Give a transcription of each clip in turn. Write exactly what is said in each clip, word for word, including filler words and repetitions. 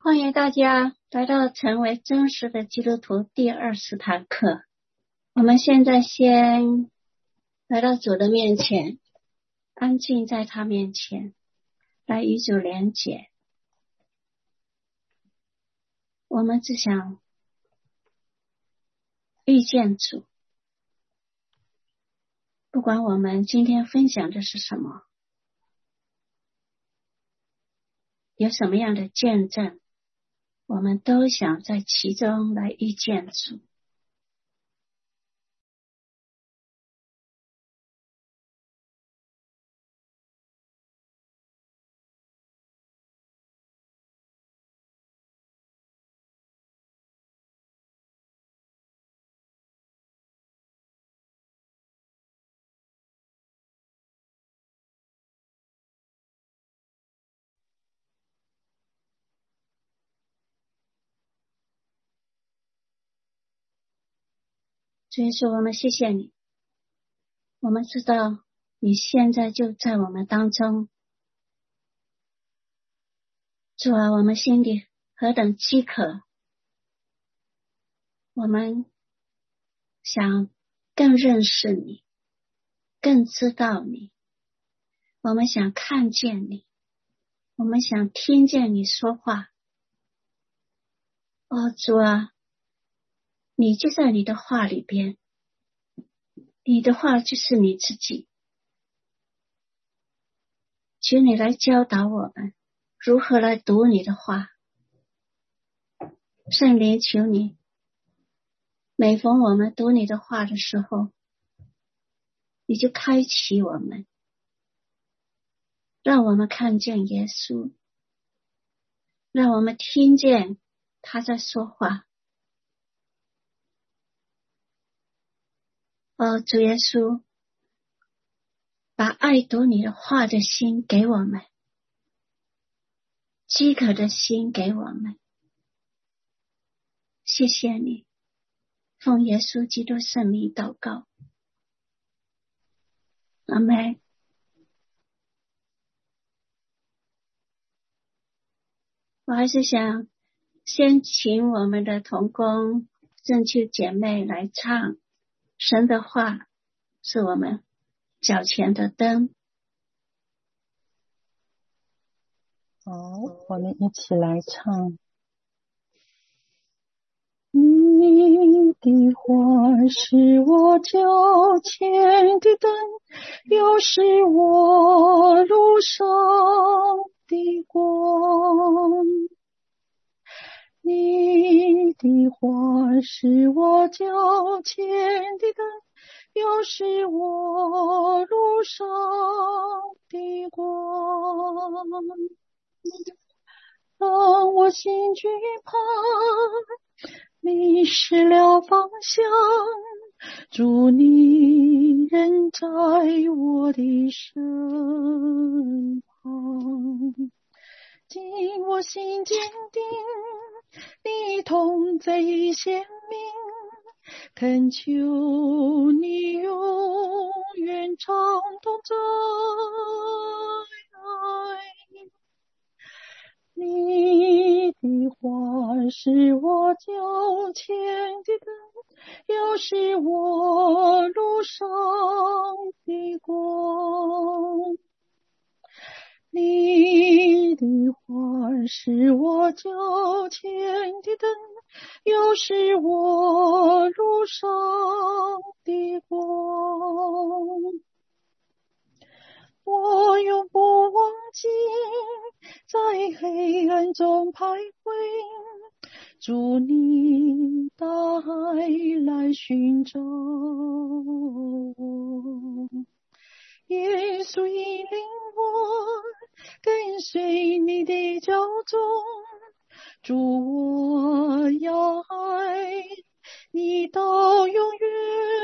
欢迎大家来到成为真实的基督徒第二十堂课。我们现在先来到主的面前，安静在他面前，来与主连结。我们只想遇见主，不管我们今天分享的是什么，有什么样的见证，我们都想在其中来遇见主。主耶稣，我们谢谢你，我们知道你现在就在我们当中。主啊，我们心里何等饥渴，我们想更认识你，更知道你，我们想看见你，我们想听见你说话。哦，主啊，你就在你的话里边，你的话就是你自己，求你来教导我们如何来读你的话。圣灵，求你每逢我们读你的话的时候，你就开启我们，让我们看见耶稣，让我们听见他在说话。哦，主耶稣，把爱读你的话的心给我们，饥渴的心给我们。谢谢你，奉耶稣基督圣名祷告，阿们。我还是想先请我们的同工正确姐妹来唱神的话是我们脚前的灯。 好，我们一起来唱。你的话是我脚前的灯，又是我路上的光。你的话是我脚前的灯，又是我路上的光。当我心惧怕，迷失了方向，主你仍在我的身旁。今我心坚定，你同在已显明，恳求你永远常同在。你的话是我脚前的灯，又是我路上的光。你的话是我脚前的灯，又是我路上的光。我永不忘记在黑暗中徘徊，主你带来寻找我。耶稣引领我跟随你的脚踪，主我要爱你到永远。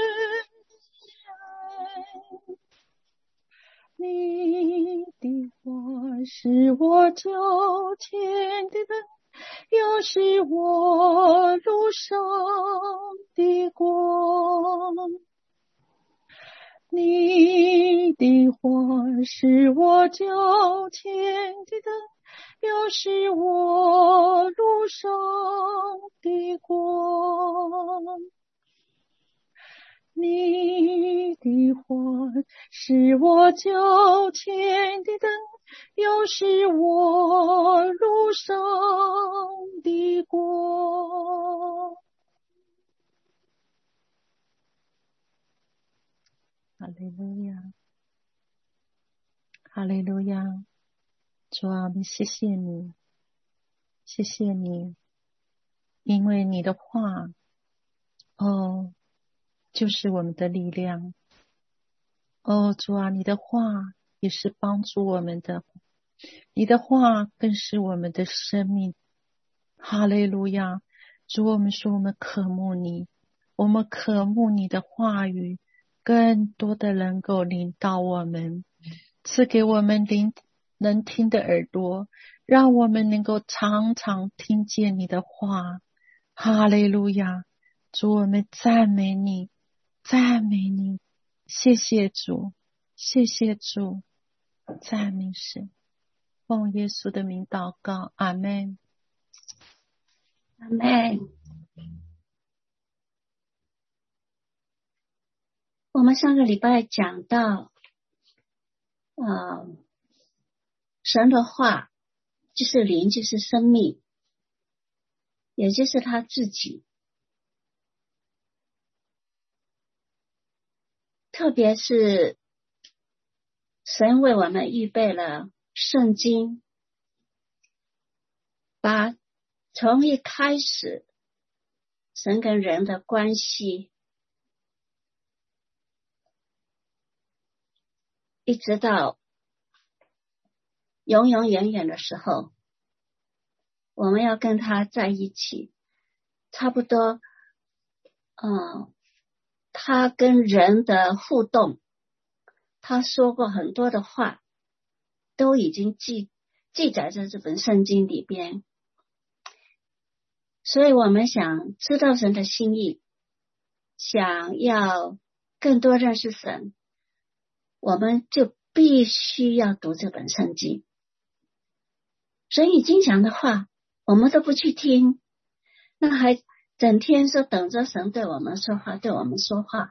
你的话是我脚前的灯，又是我路上的光。你的话是我脚前的灯，又是我路的话，是我脚前的灯，又是我路上的光。哈利路亚，哈利路亚。主啊，我们谢谢你，谢谢你，因为你的话，哦，就是我们的力量。哦，主啊，你的话也是帮助我们的，你的话更是我们的生命。哈利路亚。主，我们说我们渴慕你，我们渴慕你的话语更多的能够领导我们，赐给我们灵能听的耳朵，让我们能够常常听见你的话。哈利路亚。主，我们赞美你，赞美你，谢谢主，谢谢主，赞美神。奉耶稣的名祷告，阿们， 阿们。我们上个礼拜讲到，呃，神的话就是灵，就是生命，也就是他自己。特别是神为我们预备了圣经，把从一开始神跟人的关系，一直到永永远远的时候，我们要跟他在一起，差不多嗯，他跟人的互动，他说过很多的话，都已经记记载在这本圣经里边。所以我们想知道神的心意，想要更多认识神，我们就必须要读这本圣经。神已经讲的话我们都不去听，那还整天说等着神对我们说话，对我们说话。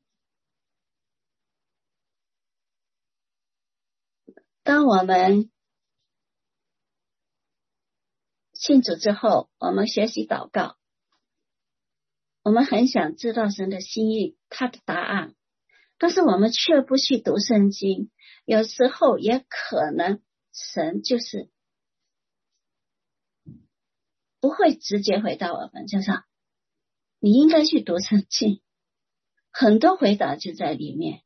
当我们信主之后，我们学习祷告，我们很想知道神的心意，他的答案，但是我们却不去读圣经。有时候也可能神就是不会直接回答我们，就说你应该去读圣经，很多回答就在里面。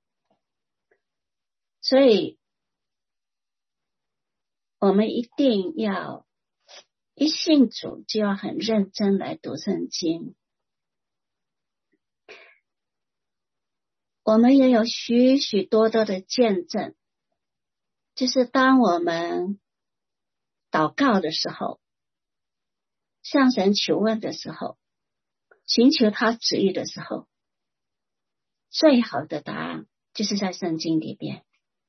所以我们一定要一信主就要很认真来读圣经。我们也有许许多多的见证，就是当我们祷告的时候，向神求问的时候，寻求他旨意的时候，最好的答案就是在圣经里边。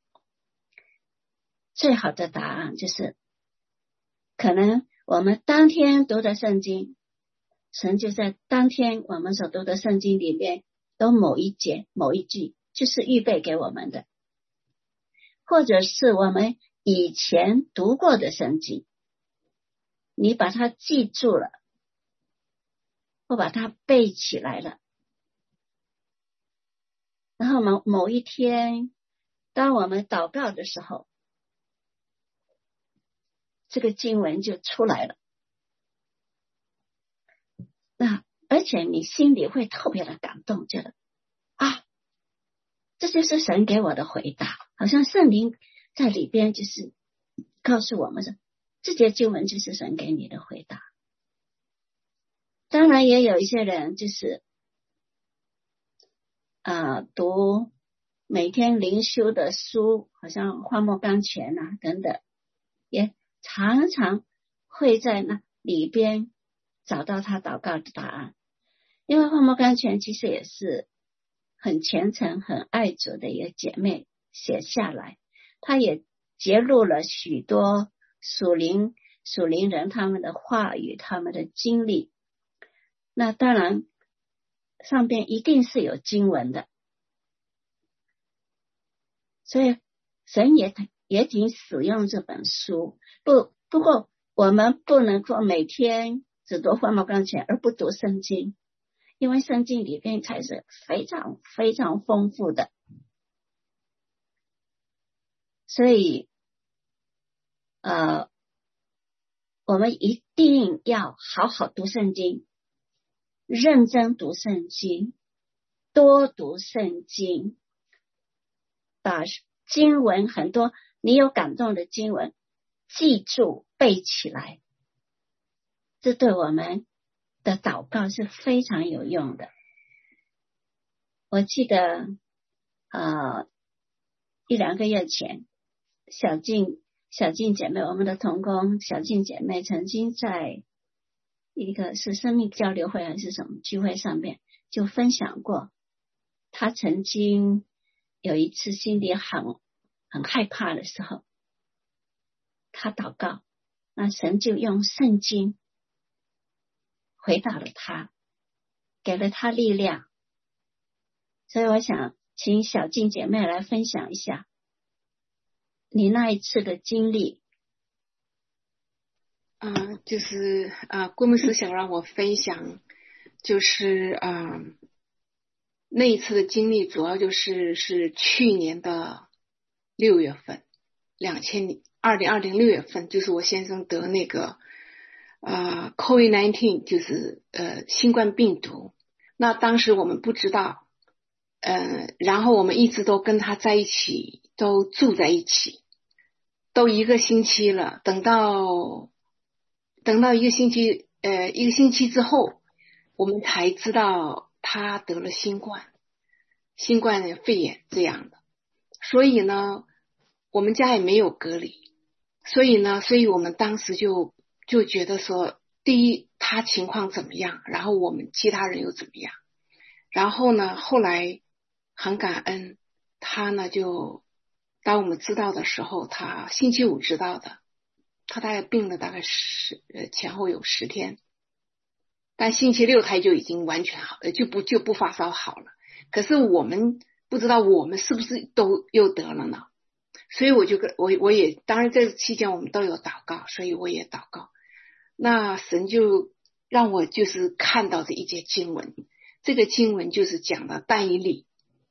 最好的答案就是可能我们当天读的圣经，神就在当天我们所读的圣经里面有某一节某一句就是预备给我们的，或者是我们以前读过的圣经，你把它记住了，或把它背起来了，然后某某一天当我们祷告的时候，这个经文就出来了。那而且你心里会特别的感动，觉得啊，这就是神给我的回答，好像圣灵在里边就是告诉我们说，这节经文就是神给你的回答。当然也有一些人就是啊、呃，读每天灵修的书，好像花木刚全啊等等，也常常会在那里边找到他祷告的答案。因为花木刚全其实也是很虔诚很爱主的一个姐妹写下来，她也揭露了许多属灵属灵人他们的话语，他们的经历。那当然上边一定是有经文的， 所以神也也挺使用这本书。不不过我们不能够每天只读放到钢琴而不读圣经，因为圣经里面才是非常非常丰富的。所以呃我们一定要好好读圣经，认真读圣经，多读圣经，把经文很多你有感动的经文记住背起来，这对我们的祷告是非常有用的。我记得呃一两个月前，小静小静姐妹，我们的同工小静姐妹曾经在一个是生命交流会还是什么聚会上面就分享过，她曾经有一次心里很很害怕的时候，她祷告，那神就用圣经回答了她，给了她力量。所以我想请小静姐妹来分享一下你那一次的经历。 嗯、呃，就是啊，郭牧师想让我分享，就是啊、呃、那一次的经历，主要就是是去年的六月份，两千二零二零六月份，就是我先生得那个呃 COVID 十九， 就是呃新冠病毒。那当时我们不知道，呃，然后我们一直都跟他在一起，都住在一起，都一个星期了，等到。等到一个星期，呃，一个星期之后，我们才知道他得了新冠，新冠肺炎这样的。所以呢，我们家也没有隔离，所以呢，所以我们当时就就觉得说，第一，他情况怎么样，然后我们其他人又怎么样。然后呢，后来很感恩，他呢就当我们知道的时候，他星期五知道的。他大概病了大概十呃前后有十天，但星期六他就已经完全好了，就不就不发烧好了。可是我们不知道我们是不是都又得了呢？所以我就跟我我也当然这期间我们都有祷告，所以我也祷告。那神就让我就是看到这一节经文，这个经文就是讲的但以理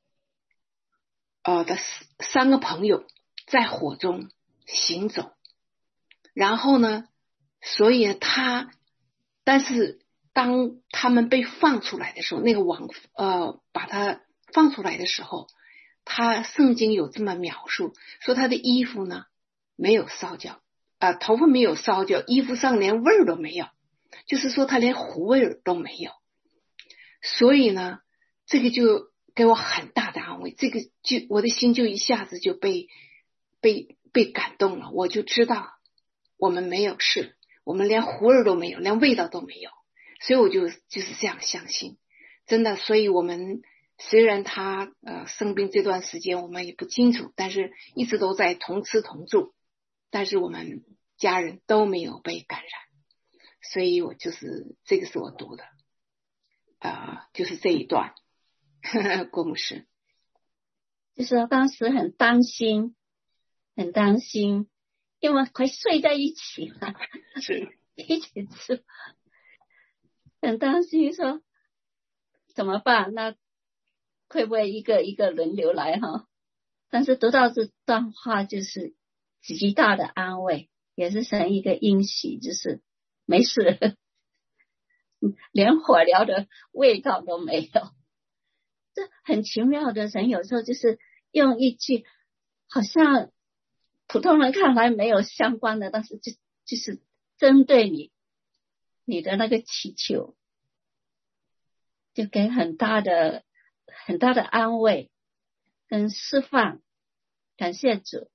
呃的三个朋友在火中行走。然后呢，所以他，但是当他们被放出来的时候，那个王呃把他放出来的时候，他圣经有这么描述，说他的衣服呢没有烧焦，呃头发没有烧焦，衣服上连味儿都没有，就是说他连糊味儿都没有。所以呢，这个就给我很大的安慰，这个就我的心就一下子就被被被感动了，我就知道。我们没有事，我们连糊味都没有，连味道都没有，所以我就就是这样相信，真的。所以我们虽然他呃生病这段时间我们也不清楚，但是一直都在同吃同住，但是我们家人都没有被感染，所以我就是这个是我读的啊、呃，就是这一段呵呵郭牧师， 就是当时很担心，很担心。因为会睡在一起嘛， 是一起吃，很担心说怎么办？那会不会一个一个轮流来哈？但是读到这段话就是极大的安慰，也是神一个应许，就是没事，连火燎的味道都没有。这很奇妙的，神有时候就是用一句好像普通人看来没有相关的，但是就就是针对你你的那个祈求，就给很大的很大的安慰跟释放。感谢主。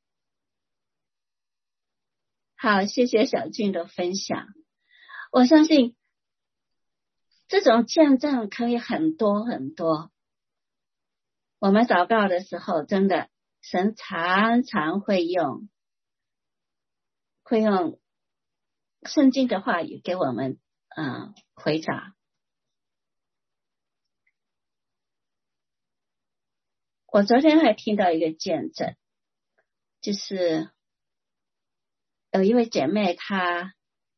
好，谢谢小俊的分享。我相信这种见证可以很多很多。我们祷告的时候，真的神常常会用会用圣经的话语给我们呃回答。 我昨天还听到一个见证，就是有一位姐妹，她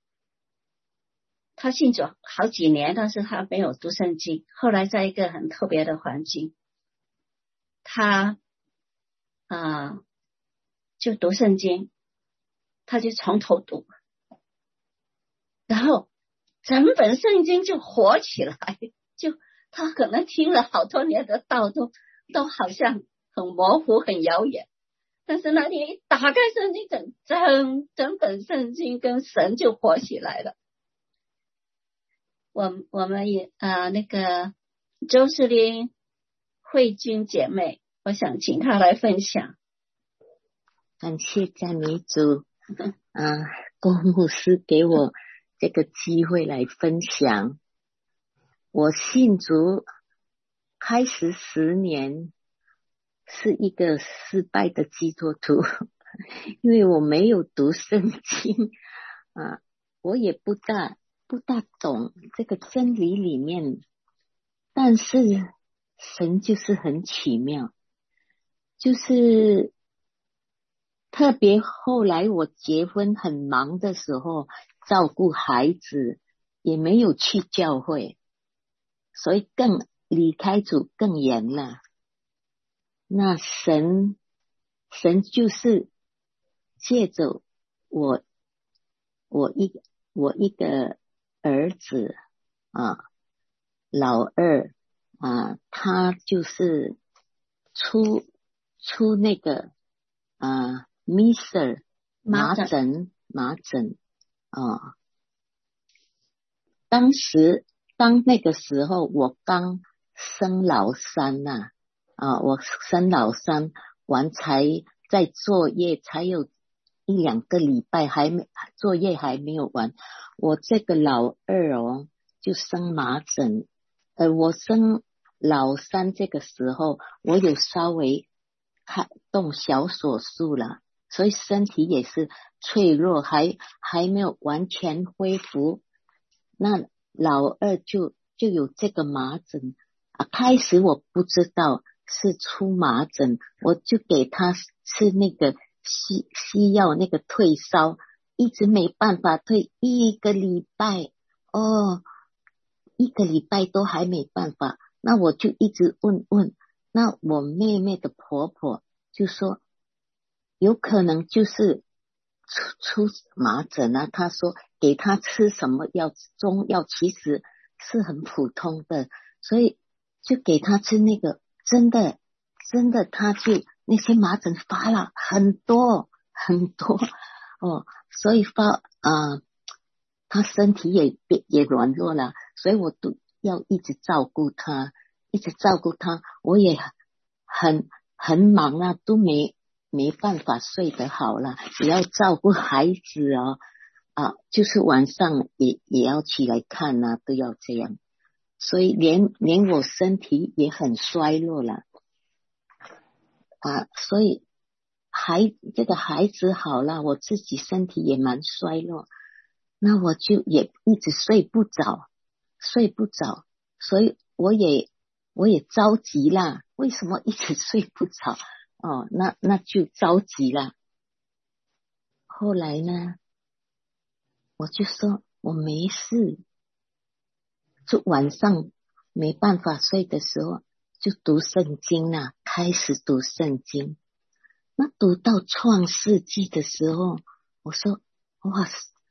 她信主好几年，但是她没有读圣经。后来在一个很特别的环境，她啊、呃、就读圣经，她就从头读，然后整本圣经就活起来，就她可能听了好多年的道都都好像很模糊很遥远，但是那天一打开圣经，整整整本圣经跟神就活起来了。我我们也啊、呃、那个周世玲慧君姐妹，我想请她来分享。 感谢赞美主啊，郭牧师给我这个机会来分享。我信主开始十年，是一个失败的基督徒，因为我没有读圣经啊，我也不大不大懂这个真理里面，但是神就是很奇妙，就是特别后来我结婚很忙的时候，照顾孩子，也没有去教会，所以更离开主更远了。那神神就是借着我我一我一个儿子啊，老二啊，他就是出出那个啊 Mister 麻疹麻疹啊，当时当那个时候我刚生老三呐、啊，啊，我生老三完才在作业，才有一两个礼拜还没作业还没有完，我这个老二哦就生麻疹，呃，我生老三这个时候我有稍微开动小手术了，所以身体也是脆弱，还还没有完全恢复。那老二就就有这个麻疹啊，开始我不知道是出麻疹，我就给他吃那个西西药，那个退烧，一直没办法退，一个礼拜哦，一个礼拜都还没办法。那我就一直问问，那我妹妹的婆婆就说有可能就是出出麻疹啊，她说给她吃什么药，中药其实是很普通的，所以就给她吃那个，真的真的她就那些麻疹发了很多很多哦，所以发啊，她身体也也软弱了，所以我都要一直照顾她，一直照顾她，我也很很忙啊，都没没办法睡得好了，也要照顾孩子哦，啊，就是晚上也也要起来看啊，都要这样，所以连连我身体也很衰弱了啊，所以孩这个孩子好了，我自己身体也蛮衰弱，那我就也一直睡不着，睡不着，所以我也我也着急啦，为什么一直睡不着？哦，那那就着急了。后来呢，我就说我没事，就晚上没办法睡的时候，就读圣经啦，开始读圣经。那读到创世纪的时候，我说哇，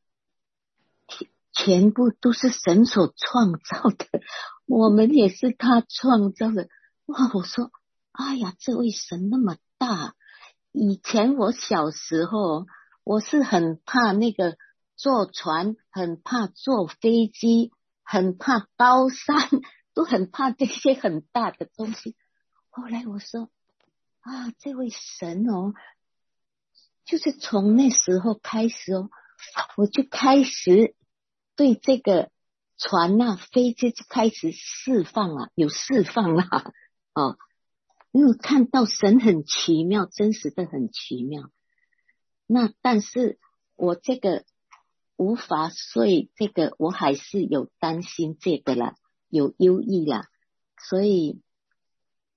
全部都是神所创造的，我们也是他创造的。哇，我说哎呀，这位神那么大。以前我小时候我是很怕那个坐船，很怕坐飞机，很怕高山，都很怕这些很大的东西。后来我说啊，这位神哦，就是从那时候开始哦，我就开始对这个船啊飞机就开始释放了，有释放了哦，因为看到神很奇妙，真实的很奇妙。那但是我这个无法睡，这个我还是有担心这个啦，有忧郁啦，所以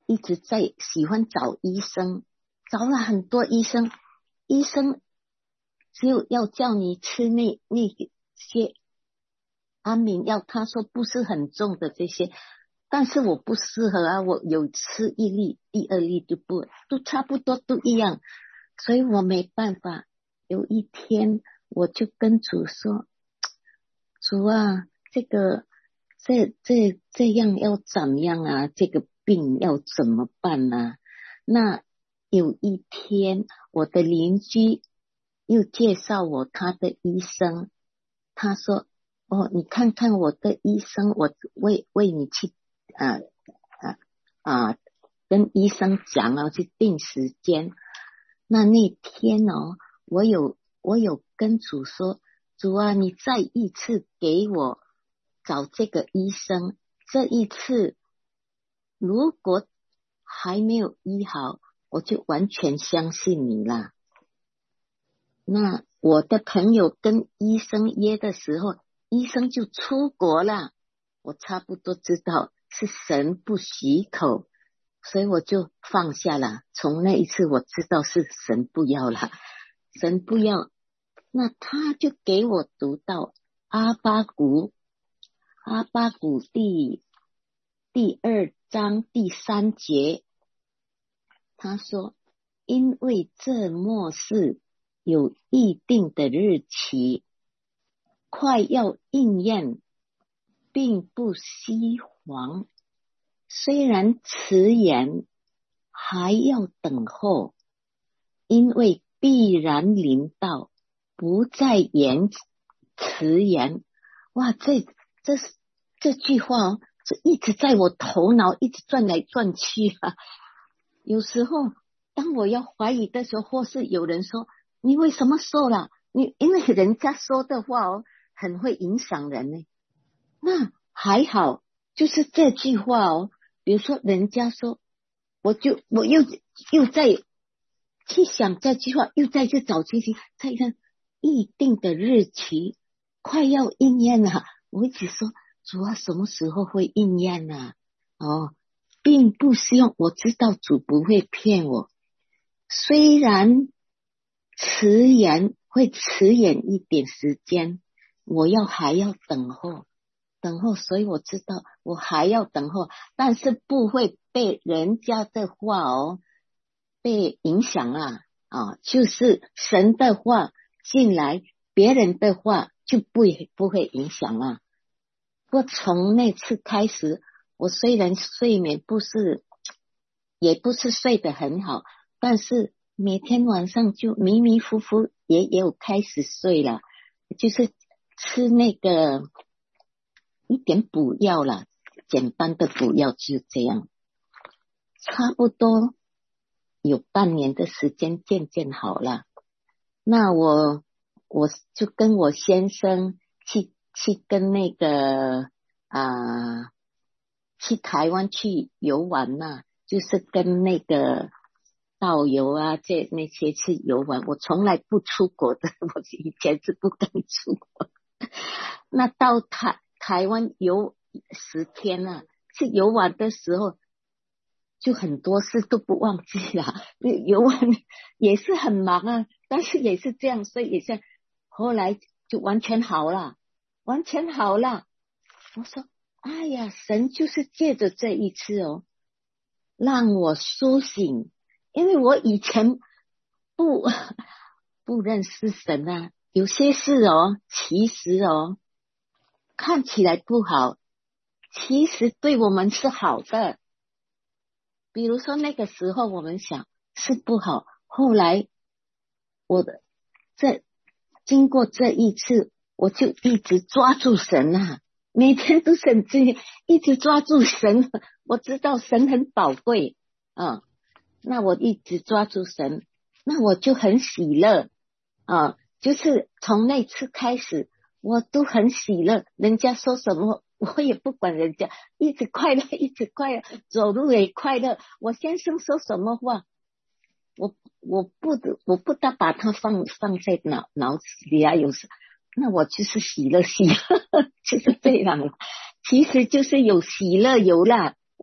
一直在喜欢找医生，找了很多医生，医生只有要叫你吃那那些安眠药，他说不是很重的这些，但是我不适合啊，我有吃一粒第二粒就不都差不多都一样，所以我没办法。有一天我就跟主说，主啊，这个这这这样要怎么样啊，这个病要怎么办啊？那有一天我的邻居又介绍我他的医生，他说哦，你看看我的医生，我为为你去啊啊啊跟医生讲啊，去定时间。那那天哦，我有我有跟主说，主啊，你再一次给我找这个医生，这一次如果还没有医好，我就完全相信你啦。那我的朋友跟医生约的时候，医生就出国了，我差不多知道是神不许口，所以我就放下了。从那一次我知道是神不要了，神不要。那他就给我读到阿巴谷，阿巴谷第第二章第三节，他说，因为这末世有预定的日期，快要应验，并不稀罕，虽然迟延，还要等候，因为必然临到，不再延迟延。哇，这这这句话哦，这一直在我头脑一直转来转去啊。有时候当我要怀疑的时候，或是有人说你为什么说了，你因为人家说的话哦，很会影响人呢。那还好，就是这句话哦，比如说人家说，我就我又又在去想这句话，又再去找信息，再看预定的日期快要应验了，我一直说主啊，什么时候会应验啊？哦，并不希望，我知道主不会骗我，虽然迟延会迟延一点时间，我要还要等候等候，所以我知道我还要等候，但是不会被人家的话哦被影响啊啊，就是神的话进来，别人的话就不会不会影响啊。不过从那次开始，我虽然睡眠不是也不是睡得很好，但是每天晚上就迷迷糊糊也也有开始睡了，就是吃那个一点补药啦，简单的补药就这样，差不多有半年的时间渐渐好了。那我我就跟我先生去去跟那个啊、呃、去台湾去游玩呐、啊，就是跟那个导游啊这那些去游玩。我从来不出国的，我以前是不敢出国。那到台台湾游十天啊，去游玩的时候就很多事都不忘记了，游玩也是很忙啊，但是也是这样，所以也是后来就完全好了，完全好了。我说哎呀，神就是借着这一次哦，让我苏醒，因为我以前不不认识神啊，有些事哦，其实哦看起来不好，其实对我们是好的。比如说那个时候我们想是不好，后来我的这经过这一次，我就一直抓住神啊，每天都神经一直抓住神，我知道神很宝贵啊，那我一直抓住神，那我就很喜乐啊，就是从那次开始我都很喜乐，人家说什么我也不管人家，一直快乐一直快乐，走路也快乐。我先生说什么话，我我不我不大把它放放在脑脑子里啊，有时那我就是喜乐喜乐就是这样了，其实就是有喜乐有啦，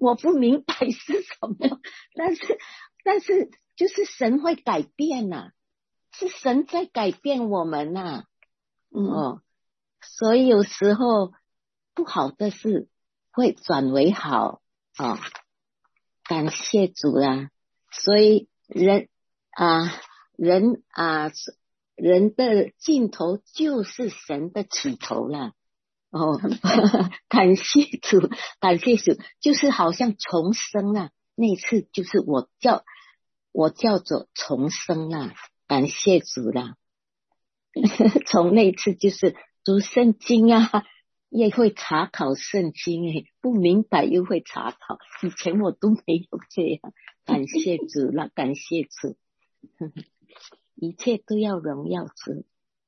我不明白是什么，但是但是就是神会改变呐、啊，是神在改变我们呐、啊，嗯、哦，所以有时候不好的事会转为好啊、哦，感谢主啊！所以人啊，人啊，人的尽头就是神的起头了。哦，感谢主，感谢主，就是好像重生啊！那次就是我叫我叫做重生啊，感谢主啦！从那次就是读圣经啊，也会查考圣经诶，不明白又会查考，以前我都没有这样，感谢主啦，感谢主，一切都要荣耀主，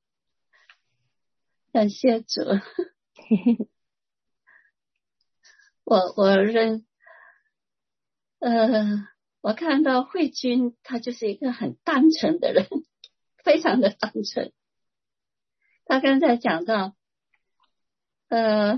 感谢主。我我认，呃，我看到慧君，他就是一个很单纯的人，非常的单纯。他刚才讲到，呃，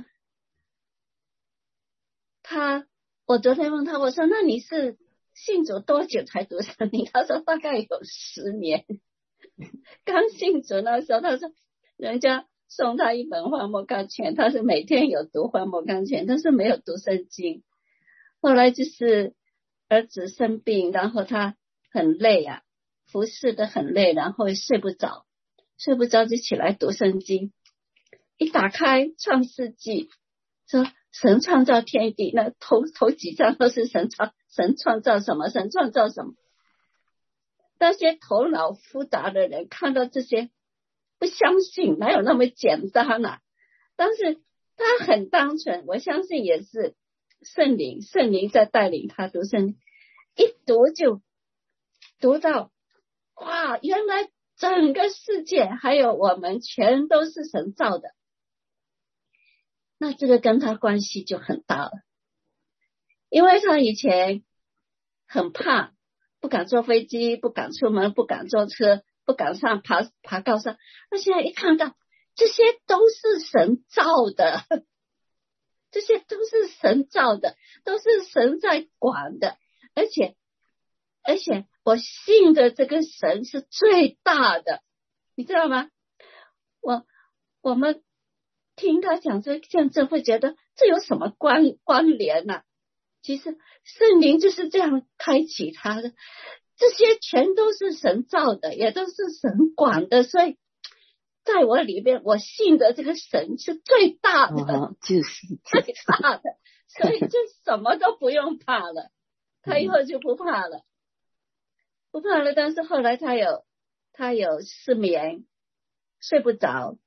他，我昨天问他，我说那你是信主多久才读圣经？他说大概有十年。刚信主那时候，他说人家送他一本《荒漠钢拳》，他是每天有读《荒漠钢拳》，但是没有读圣经。后来就是儿子生病，然后他很累啊，服侍的很累，然后睡不着，睡不着就起来读圣经。一打开创世纪，说神创造天地，那头头几章都是神创神创造什么，神创造什么。那些头脑复杂的人看到这些不相信，哪有那么简单啊？但是他很单纯，我相信也是圣灵圣灵在带领他读圣经，一读就读到哇，原来整个世界还有我们全都是神造的，那这个跟他关系就很大了。因为他以前很怕，不敢坐飞机，不敢出门，不敢坐车，不敢上爬爬高山。那现在一看到这些都是神造的，这些都是神造的，都是神在管的，而且而且我信的这个神是最大的，你知道吗？我我们听他讲这见证会觉得这有什么关关联啊？其实圣灵就是这样开启他的，这些全都是神造的，也都是神管的，所以在我里面我信的这个神是最大的、 哦、就是最大的，所以就什么都不用怕了，他以后就不怕了、嗯、不怕了。但是后来他有他有失眠，睡不着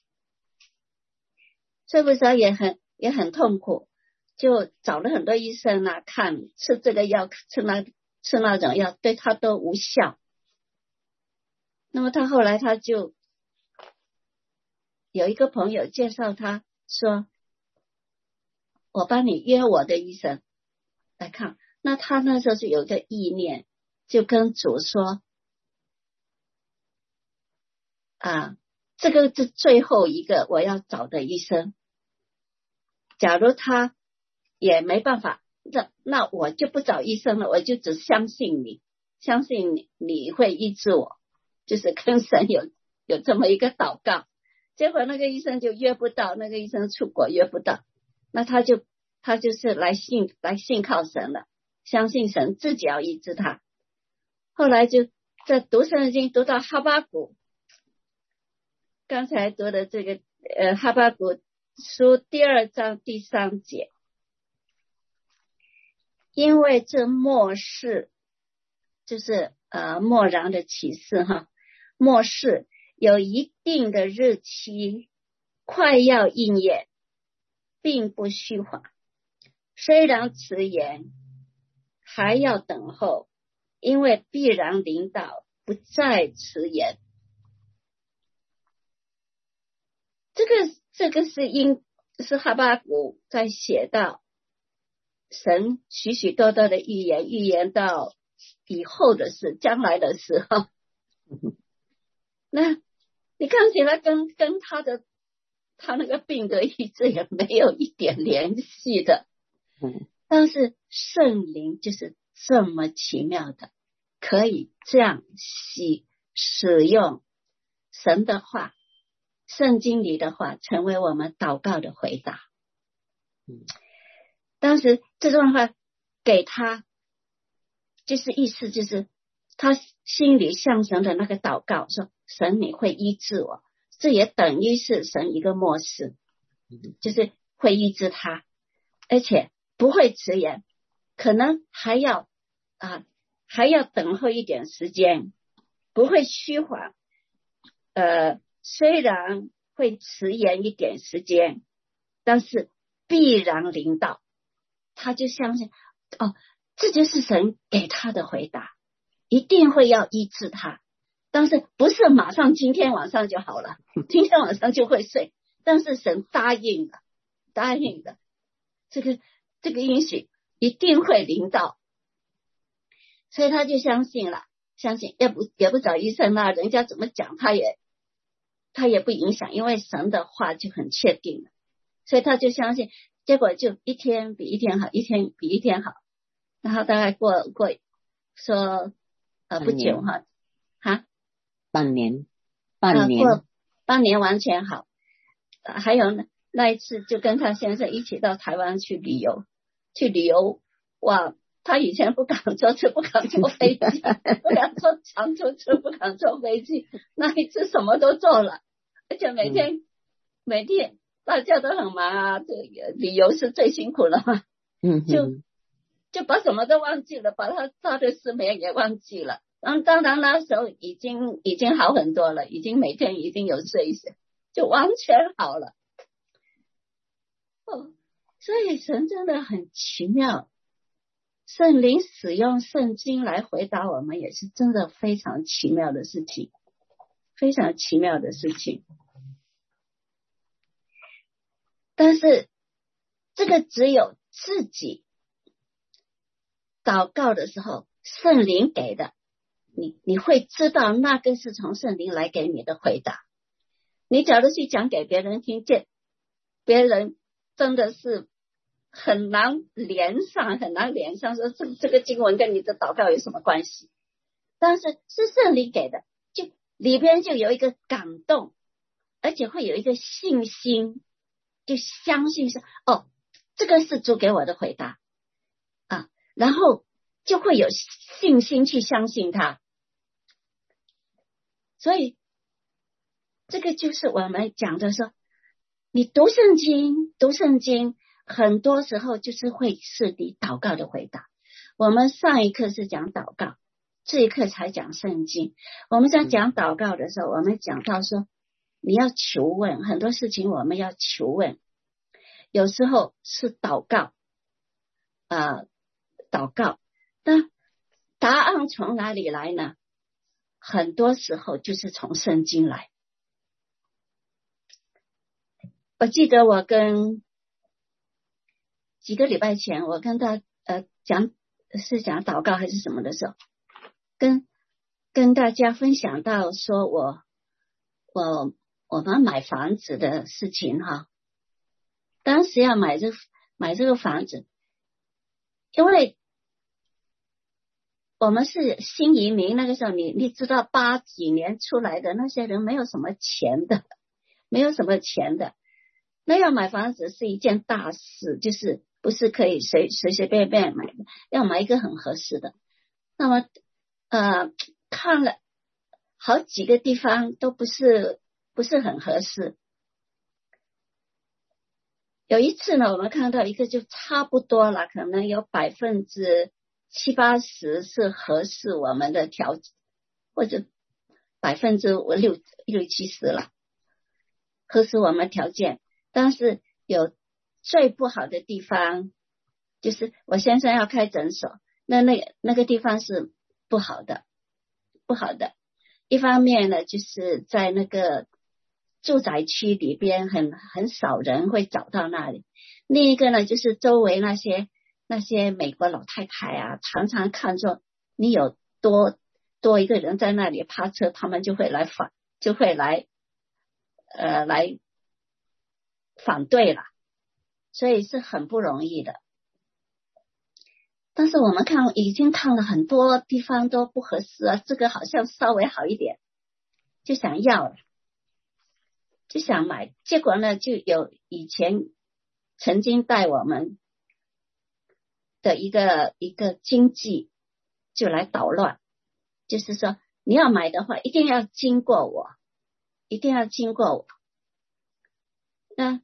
睡不着也很也很痛苦，就找了很多医生啊，看吃这个药吃那吃那种药对他都无效。那么他后来他就有一个朋友介绍他说，我帮你约我的医生来看。那他那时候就有一个意念，就跟主说啊，这个是最后一个我要找的医生，假如他也没办法，那那我就不找医生了，我就只相信你，相信你你会医治我，就是跟神有有这么一个祷告。结果那个医生就约不到，那个医生出国约不到，那他就他就是来信来信靠神了，相信神自己要医治他。后来就在读圣经读到哈巴谷，刚才读的这个呃哈巴谷书第二章第三节，因为这末世就是呃默然的启示哈，末世有一定的日期快要应验，并不虚幻。虽然迟延，还要等候，因为必然临到，不再迟延。这个这个是因是哈巴谷在写到神许许多多的预言，预言到以后的事，将来的事哈。那你看起来跟跟他的他那个病的医治也没有一点联系的，但是圣灵就是这么奇妙的，可以这样使使用神的话，圣经里的话成为我们祷告的回答。当时这段话给他就是意思就是他心里向神的那个祷告，说神你会医治我，这也等于是神一个默示，就是会医治他，而且不会迟延，可能还要啊还要等候一点时间，不会虚缓，呃虽然会迟延一点时间，但是必然临到。他就相信哦，这就是神给他的回答，一定会要医治他，但是不是马上今天晚上就好了，今天晚上就会睡，但是神答应了，答应的这个这个应许一定会临到，所以他就相信了，相信也不也不找医生啦，人家怎么讲他也他也不影响，因为神的话就很确定了，所以他就相信，结果就一天比一天好，一天比一天好，然后大概过过说呃不久哈哈半年半年、 呃、过半年完全好、呃、还有呢那一次就跟他先生一起到台湾去旅游，去旅游哇，他以前不敢坐车，不敢坐飞机不敢坐长途车，不敢坐飞机，那一次什么都做了，而且每天、嗯、每天大家都很忙啊，这个旅游是最辛苦了嘛， 嗯， 就就把什么都忘记了，把他他的失眠也忘记了。然后当然那时候已经已经好很多了，已经每天已经有睡醒，就完全好了。哦，所以神真的很奇妙，圣灵使用圣经来回答我们，也是真的非常奇妙的事情，非常奇妙的事情。但是这个只有自己祷告的时候圣灵给的，你你会知道那个是从圣灵来给你的回答。你假如去讲给别人听见，别人真的是很难连上，很难连上说这这个经文跟你的祷告有什么关系，但是是圣灵给的，就里边就有一个感动，而且会有一个信心，就相信说哦，这个是主给我的回答啊，然后就会有信心去相信他。所以这个就是我们讲的说，你读圣经读圣经很多时候就是会是你祷告的回答。我们上一课是讲祷告，这一课才讲圣经。我们在讲祷告的时候，我们讲到说你要求问，很多事情我们要求问，有时候是祷告呃，祷告，那答案从哪里来呢？很多时候就是从圣经来。我记得我跟几个礼拜前我跟他呃讲是讲祷告还是什么的时候，跟跟大家分享到说我我我们买房子的事情哈。当时要买这买这个房子，因为我们是新移民，那个时候你你知道八几年出来的那些人没有什么钱的，没有什么钱的，那要买房子是一件大事，就是不是可以随随随便便买的，要买一个很合适的。那么呃看了好几个地方都不是不是很合适。有一次呢，我们看到一个就差不多了，可能有百分之七八十是合适我们的条件，或者百分之六六七十了，合适我们条件。但是有最不好的地方，就是我先生要开诊所，那那那个地方是不好的，不好的。一方面呢，就是在那个住宅区里边很很少人会找到那里。另一个呢，就是周围那些那些美国老太太啊，常常看作你有多多一个人在那里趴车，他们就会来反就会来呃来反对了，所以是很不容易的。 但是我们看已经看了很多地方都不合适啊，这个好像稍微好一点，就想要了，就想买，结果呢就有以前曾经带我们的一个一个经济就来捣乱，就是说你要买的话一定要经过我，一定要经过我。那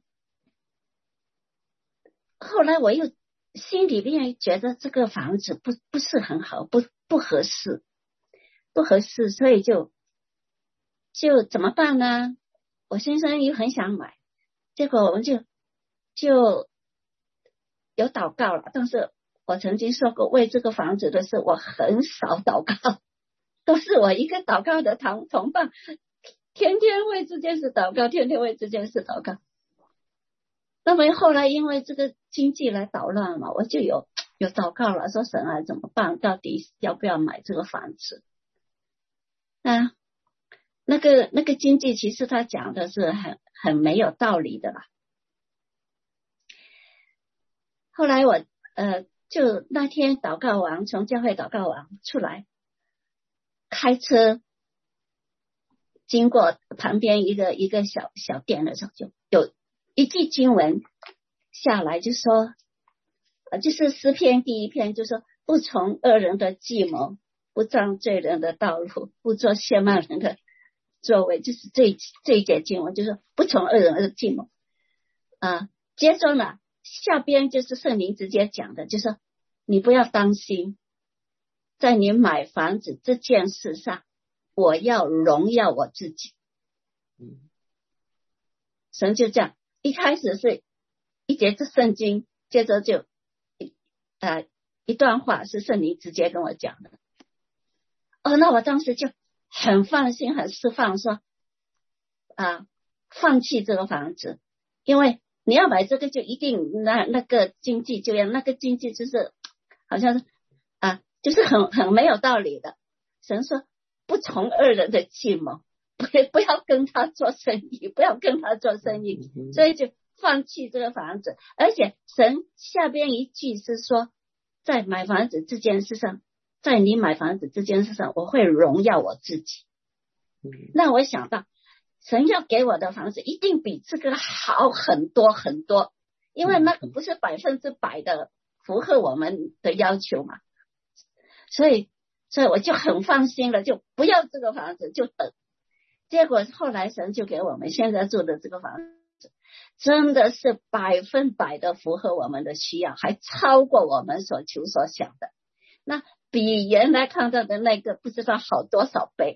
后来我又心里面觉得这个房子不不是很好，不不合适，不合适，所以就就怎么办呢？我先生又很想买，结果我们就就有祷告了。但是我曾经说过，为这个房子的事，我很少祷告，都是我一个祷告的同同伴，天天为这件事祷告，天天为这件事祷告。那么后来因为这个经济来捣乱嘛，我就有有祷告了，说神啊怎么办？到底要不要买这个房子？啊，那个那个经济其实他讲的是很很没有道理的啦。后来我呃就那天祷告完，从教会祷告完出来，开车经过旁边一个一个小小店的时候，就有一句经文下来，就说呃就是诗篇第一篇，就说不从恶人的计谋，不仗罪人的道路，不做亵慢人的作为，就是这这一节经文，就是不从恶人的计谋啊。接着呢，下边就是圣灵直接讲的，就是说你不要担心，在你买房子这件事上，我要荣耀我自己。 嗯， 神就这样，一开始是一节这圣经，接着就呃一段话是圣灵直接跟我讲的。哦，那我当时就很放心，很释放，说啊，放弃这个房子，因为你要买这个就一定那那个经济就要那个经济就是好像是啊，就是很很没有道理的。神说不从恶人的计谋，不不要跟他做生意，不要跟他做生意，所以就放弃这个房子。而且神下边一句是说，在买房子这件事上，在你买房子这件事上，我会荣耀我自己。那我想到神要给我的房子一定比这个好很多很多，因为那个不是百分之百的符合我们的要求嘛，所以所以我就很放心了，就不要这个房子，就等。结果后来神就给我们现在住的这个房子，真的是百分百的符合我们的需要，还超过我们所求所想的，那比原来看到的那个不知道好多少倍。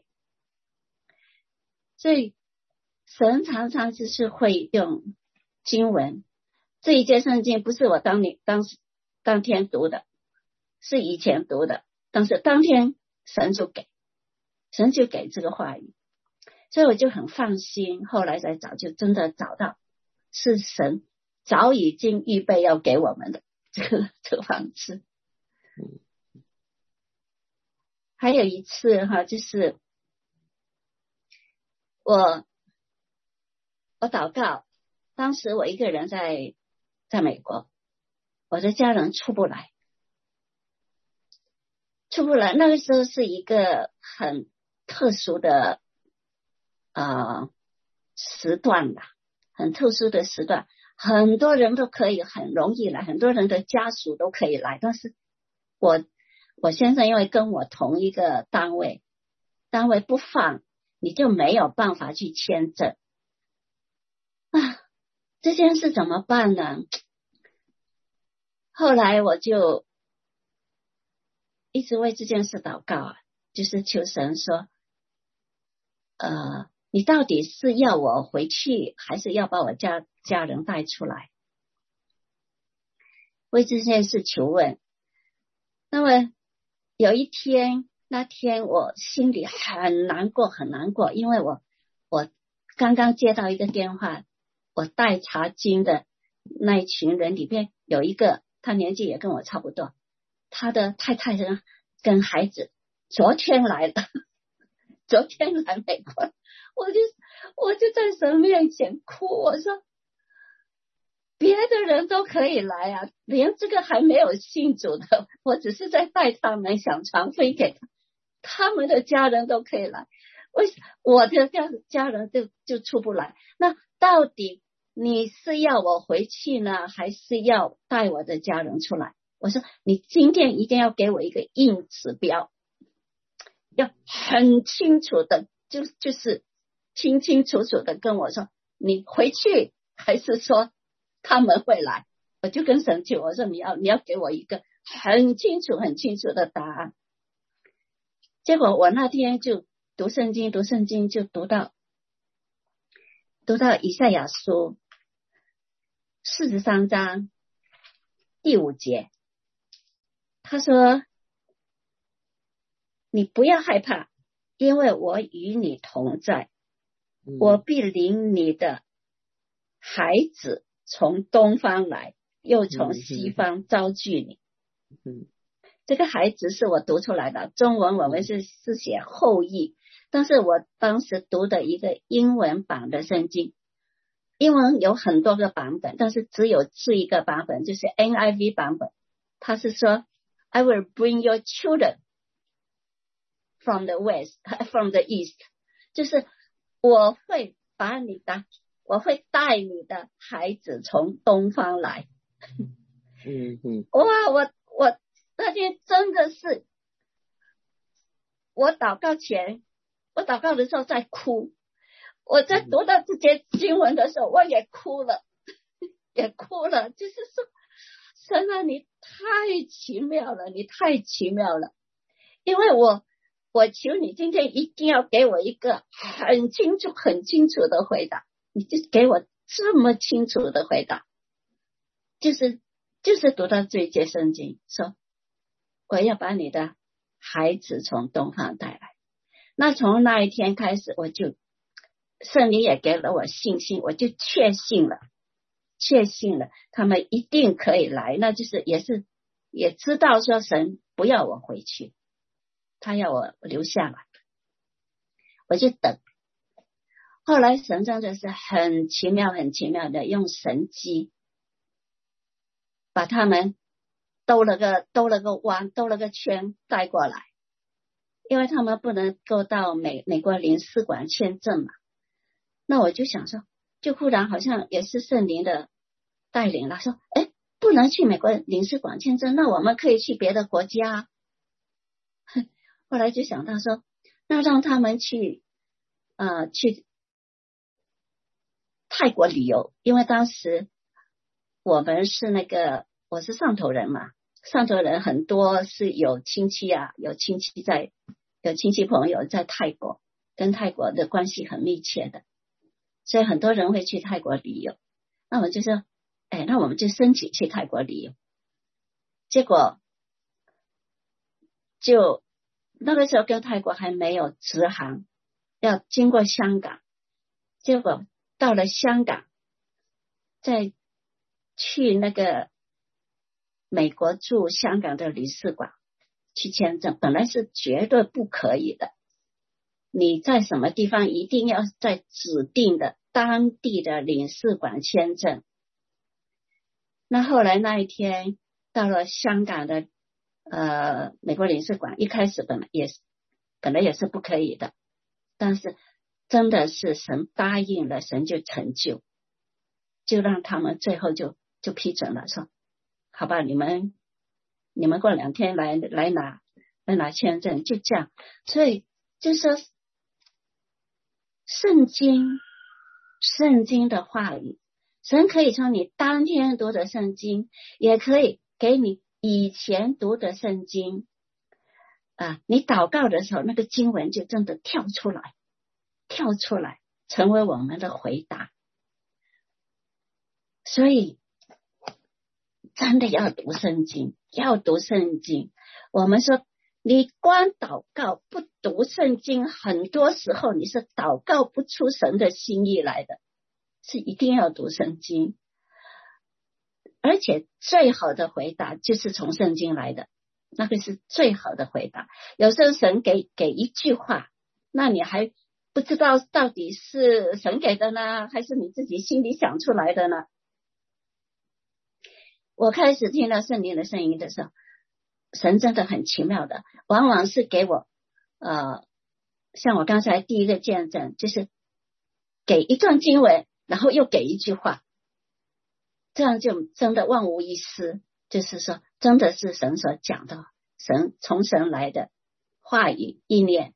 所以神常常就是会用经文，这一节圣经不是我当年当时当天读的，是以前读的，但是当天神就给神就给这个话语，所以我就很放心。后来才找，就真的找到是神早已经预备要给我们的这个这个房子。还有一次哈，就是我我祷告，当时我一个人在在美国，我的家人出不来，出不来。那个时候是一个很特殊的呃时段吧，很特殊的时段，很多人都可以很容易来，很多人的家属都可以来，但是我我先生因为跟我同一个单位，单位不放，你就没有办法去签证啊，这件事怎么办呢？后来我就一直为这件事祷告啊，就是求神说呃，你到底是要我回去，还是要把我家家人带出来？为这件事求问。那么有一天，那天我心里很难过很难过，因为我我刚刚接到一个电话，我带查经的那一群人里边有一个，他年纪也跟我差不多，他的太太跟跟孩子昨天来了，昨天来美国，我就我就在神面前哭，我说别的人都可以来啊，连这个还没有信主的，我只是在带他们，想传福音给他，他们的家人都可以来，为我的家家人就就出不来。那到底你是要我回去呢，还是要带我的家人出来？我说你今天一定要给我一个硬指标，要很清楚的，就就是清清楚楚的跟我说，你回去还是说他们会来？我就跟神求，我说你要你要给我一个很清楚很清楚的答案。结果我那天就读圣经读圣经就读到读到以赛亚书四十三章第五节，他说你不要害怕，因为我与你同在，我必领你的孩子从东方来，又从西方招聚你。 嗯， 这个孩子是我读出来的，中文我们是是写后裔，但是我当时读的一个英文版的圣经，英文有很多个版本，但是只有这一个版本，就是 N I V 版本，它是说 I will bring your children from the west from the east， 就是我会把你的我会带你的孩子从东方来。 嗯嗯， 哇，我我那天真的是，我祷告前，我祷告的时候在哭，我在读到这节经文的时候，我也哭了，也哭了，就是说，神啊，你太奇妙了，你太奇妙了，因为我我求你今天一定要给我一个很清楚很清楚的回答，你就给我这么清楚的回答，就是就是读到这一节圣经说，我要把你的孩子从东方带来。那从那一天开始，我就圣灵也给了我信心，我就确信了确信了他们一定可以来，那就是也是也知道说神不要我回去，他要我留下来，我就等。后来神真的是很奇妙很奇妙的用神机把他们兜了个兜了个弯兜了个圈带过来，因为他们不能够到美美国领事馆签证嘛。那我就想说，就忽然好像也是圣灵的带领了，说哎，不能去美国领事馆签证，那我们可以去别的国家。后来就想到说，那让他们去呃去泰国旅游，因为当时我们是那个我是上头人嘛，上头人很多是有亲戚啊，有亲戚在，有亲戚朋友在泰国，跟泰国的关系很密切的，所以很多人会去泰国旅游。那我就说，哎，那我们就申请去泰国旅游。结果就那个时候跟泰国还没有直航，要经过香港，结果到了香港，再去那个美国驻香港的领事馆去签证，本来是绝对不可以的，你在什么地方一定要在指定的当地的领事馆签证。那后来那一天到了香港的呃美国领事馆，一开始本来也是本来也是不可以的，但是真的是神答应了，神就成就，就让他们最后就就批准了，说好吧，你们你们过两天来来拿来拿签证，就这样。所以就说圣经圣经的话语，神可以从你当天读的圣经，也可以给你以前读的圣经啊，你祷告的时候那个经文就真的跳出来跳出来成为我们的回答。所以真的要读圣经，要读圣经。我们说你光祷告不读圣经，很多时候你是祷告不出神的心意来的，是一定要读圣经。而且最好的回答就是从圣经来的，那个是最好的回答。有时候神给给一句话，那你还不知道到底是神给的呢，还是你自己心里想出来的呢？ 我开始听到圣灵的声音的时候，神真的很奇妙的，往往是给我呃，像我刚才第一个见证，就是给一段经文，然后又给一句话，这样就真的万无一失，就是说真的是神所讲的，神从神来的话语意念。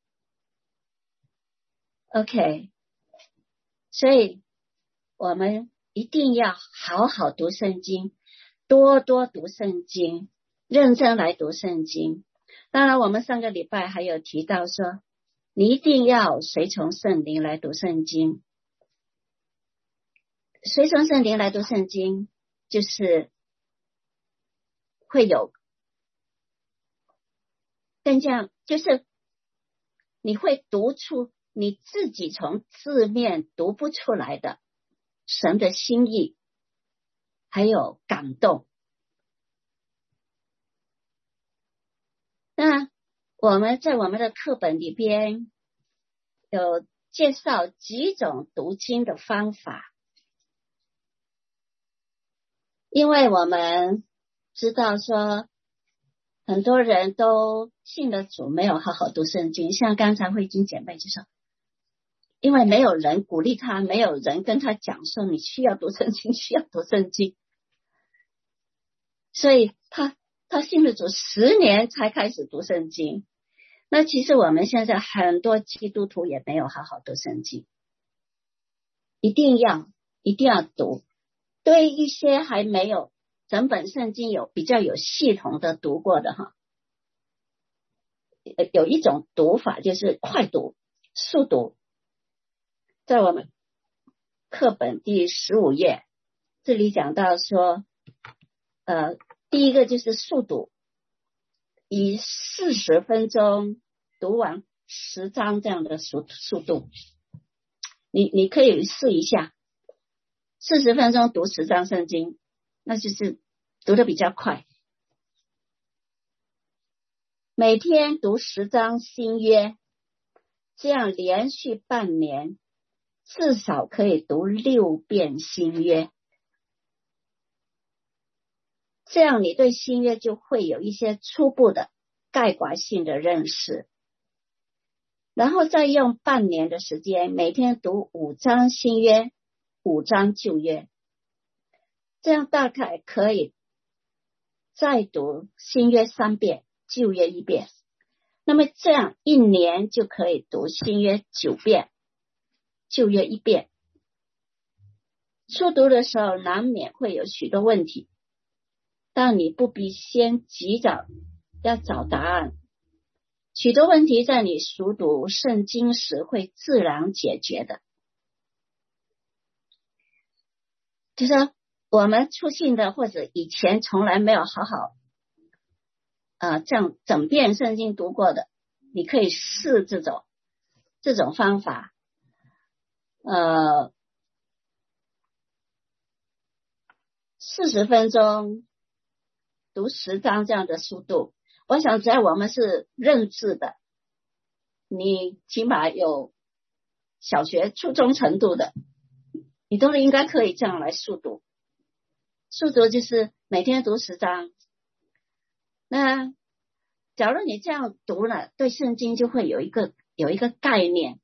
OK， 所以我们一定要好好读圣经，多多读圣经，认真来读圣经。当然我们上个礼拜还有提到说，你一定要随从圣灵来读圣经。随从圣灵来读圣经，就是会有更这样，就是你会读出你自己从字面读不出来的神的心意，还有感动。那我们在我们的课本里边有介绍几种读经的方法，因为我们知道说很多人都信了主，没有好好读圣经。像刚才慧晶姐妹就说，因为没有人鼓励他，没有人跟他讲说你需要读圣经，需要读圣经，所以他他信了主十年才开始读圣经。那其实我们现在很多基督徒也没有好好读圣经，一定要一定要读。对一些还没有整本圣经有比较有系统的读过的哈，有一种读法就是快读速读，在我们课本第十五页这里讲到说，呃，第一个就是速读，以四十分钟读完十章这样的速速度，你你可以试一下，四十分钟读十章圣经，那就是读得比较快。每天读十章新约，这样连续半年，至少可以读六遍新约。这样你对新约就会有一些初步的概括性的认识，然后再用半年的时间，每天读五章新约，五章旧约，这样大概可以再读新约三遍，旧约一遍。那么这样一年就可以读新约九遍，旧约一遍。初读的时候难免会有许多问题，但你不必先急着要找答案，许多问题在你熟读圣经时会自然解决的。就是说我们初信的或者以前从来没有好好呃这样整遍圣经读过的，你可以试这种这种方法，呃四十分钟读十章这样的速度，我想只要我们是认字的，你起码有小学初中程度的，你都应该可以这样来速读。速读就是每天读十章，那假如你这样读了，对圣经就会有一个有一个概念。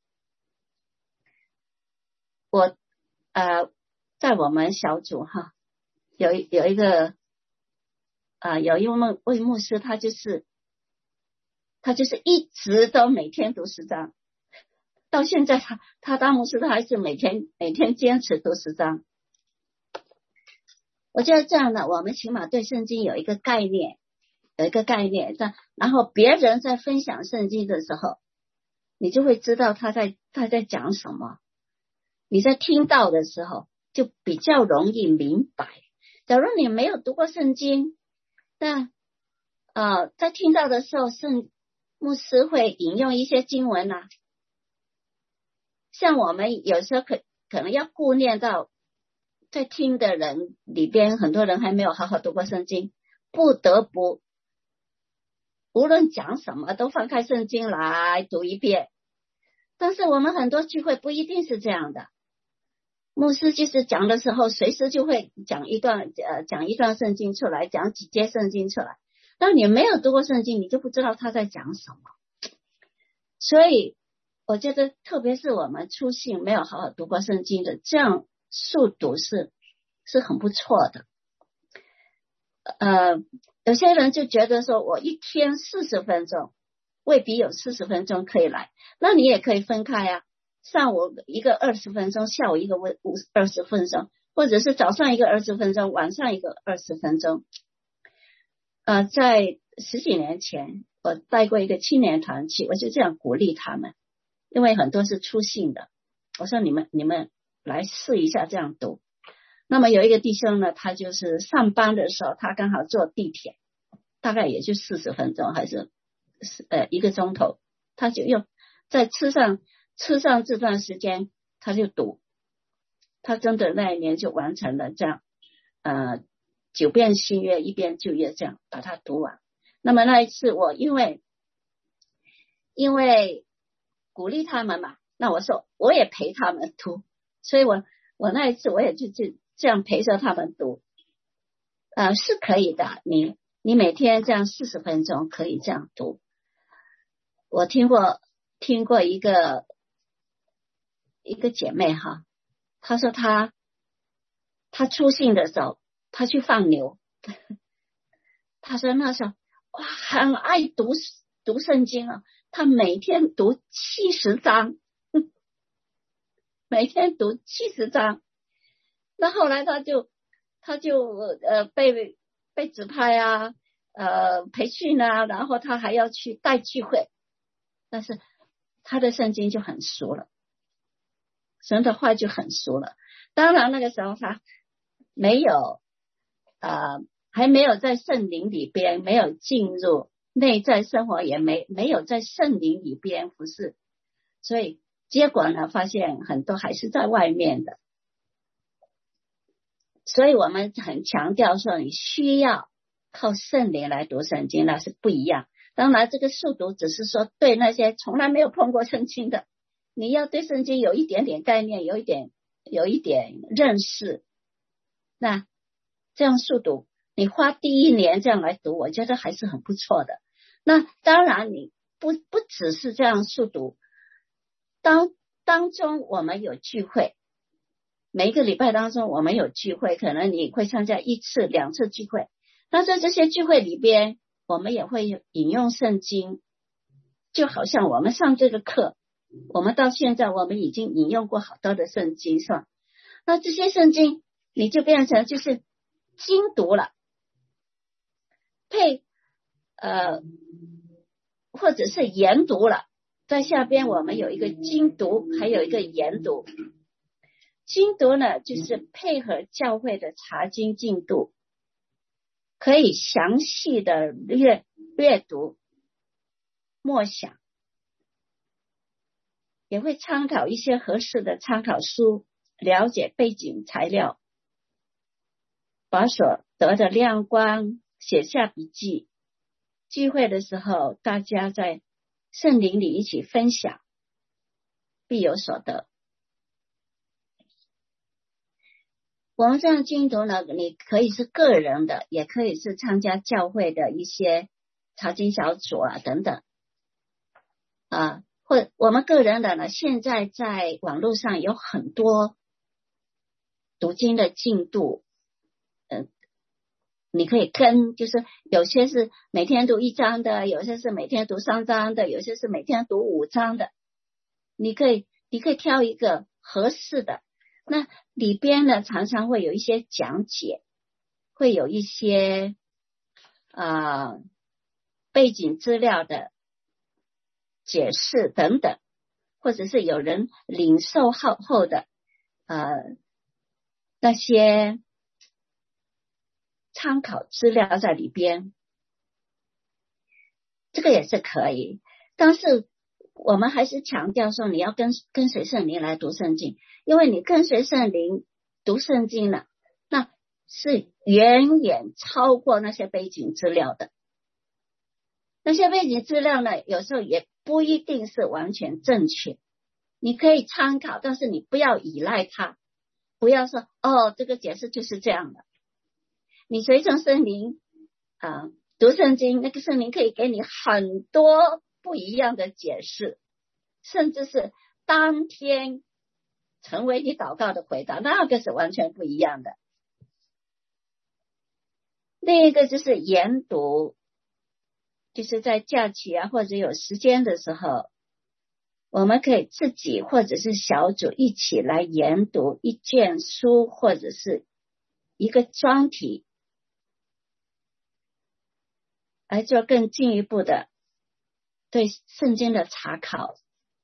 我呃在我们小组哈，有有一个啊、呃、有一位牧师，他就是他就是一直都每天读十章，到现在他他当牧师，他还是每天每天坚持读十章。我觉得这样的，我们起码对圣经有一个概念，有一个概念，然后别人在分享圣经的时候，你就会知道他在他在讲什么。你在听到的时候就比较容易明白。假如你没有读过圣经，那呃在听到的时候，圣牧师会引用一些经文啊，像我们有时候可可能要顾念到在听的人里边，很多人还没有好好读过圣经，不得不无论讲什么都翻开圣经来读一遍。但是我们很多聚会不一定是这样的， 牧师就是讲的时候，随时就会讲一段呃讲一段圣经出来，讲几节圣经出来。当你没有读过圣经，你就不知道他在讲什么。所以我觉得，特别是我们初信没有好好读过圣经的，这样速读是是很不错的。呃，有些人就觉得说，我一天四十分钟，未必有四十分钟可以来，那你也可以分开啊。上午一个二十分钟，下午一个五二十分钟，或者是早上一个二十分钟，晚上一个二十分钟。呃，在十几年前，我带过一个青年团契，我就这样鼓励他们，因为很多是初信的，我说你们你们来试一下这样读。那么有一个弟兄呢，他就是上班的时候，他刚好坐地铁，大概也就四十分钟还是呃一个钟头，他就用在吃上。吃上这段时间他就读，他真的那一年就完成了这样呃九遍新约一遍旧约这样把它读完。那么那一次我因为因为鼓励他们嘛，那我说我也陪他们读，所以我我那一次我也就就这样陪着他们读。呃是可以的，你你每天这样四十分钟可以这样读。我听过听过一个一个姐妹哈，她说她她初信的时候，她去放牛，她说那时候哇很爱读读圣经啊，她每天读七十章，每天读七十章。那后来她就她就呃被被指派啊，呃培训啊，然后她还要去带聚会，但是她的圣经就很熟了。神的话就很熟了。当然那个时候他没有呃还没有在圣灵里边，没有进入内在生活，也没没有在圣灵里边服侍，所以结果呢发现很多还是在外面的。所以我们很强调说你需要靠圣灵来读圣经，那是不一样。当然这个速读只是说对那些从来没有碰过圣经的，你要对圣经有一点点概念，有一点有一点认识，那这样速读你花第一年这样来读，我觉得还是很不错的。那当然你不不只是这样速读，当当中我们有聚会，每一个礼拜当中我们有聚会，可能你会参加一次两次聚会，那在这些聚会里边我们也会引用圣经，就好像我们上这个课，我们到现在我们已经引用过好多的圣经是吧？那这些圣经你就变成就是精读了，配呃或者是研读了，在下边我们有一个精读，还有一个研读。精读呢就是配合教会的查经进度，可以详细的阅阅读默想，也会参考一些合适的参考书，了解背景材料，把所得的亮光写下笔记。聚会的时候大家在圣灵里一起分享，必有所得。我们这样精读呢，你可以是个人的，也可以是参加教会的一些查经小组啊等等啊，或我们个人的呢，现在在网络上有很多读经的进度，嗯、呃，你可以跟，就是有些是每天读一章的，有些是每天读三章的，有些是每天读五章的，你可以你可以挑一个合适的。那里边呢常常会有一些讲解，会有一些啊、呃、背景资料的解释等等，或者是有人领受后后的呃那些参考资料在里边，这个也是可以。但是我们还是强调说你要跟跟随圣灵来读圣经，因为你跟随圣灵读圣经了，那是远远超过那些背景资料的。那些背景资料呢，有时候也不一定是完全正确，你可以参考，但是你不要依赖它。 不要说哦，这个解释就是这样的。你随从圣灵啊、呃，读圣经，那个圣灵可以给你很多不一样的解释，甚至是当天成为你祷告的回答，那个是完全不一样的。另一个就是研读，就是在假期啊或者有时间的时候，我们可以自己或者是小组一起来研读一卷书或者是一个专题，来做更进一步的对圣经的查考。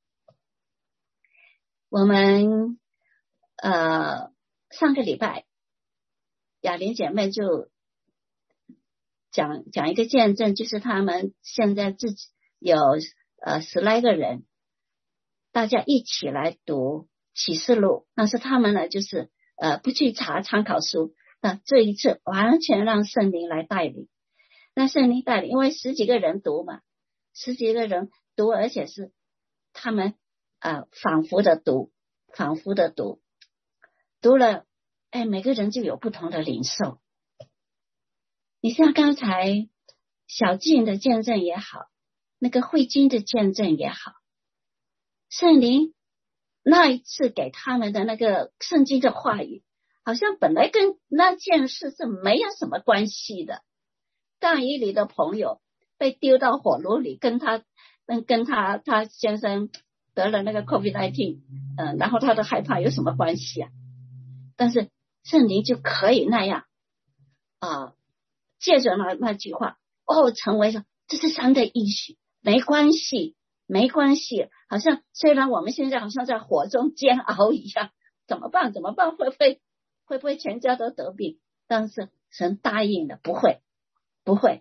我们呃上个礼拜雅玲姐妹就讲讲一个见证，就是他们现在自己有呃十来个人，大家一起来读启示录，但是他们呢就是呃不去查参考书，那这一次完全让圣灵来带领。那圣灵带领，因为十几个人读嘛，十几个人读，而且是他们呃反复的读，反复的读，读了，哎，每个人就有不同的领受。你像刚才小静的见证也好，那个慧晶的见证也好，圣灵那一次给他们的那个圣经的话语，好像本来跟那件事是没有什么关系的。但以理的朋友被丢到火炉里，跟他跟跟他他先生得了那个 COVID 十九， 嗯，然后他的害怕有什么关系啊？但是圣灵就可以那样啊，借着那那句话，哦，成为了这是神的应许，没关系，没关系。好像虽然我们现在好像在火中煎熬一样，怎么办？怎么办？会不会会不会全家都得病？但是神答应了，不会。不会。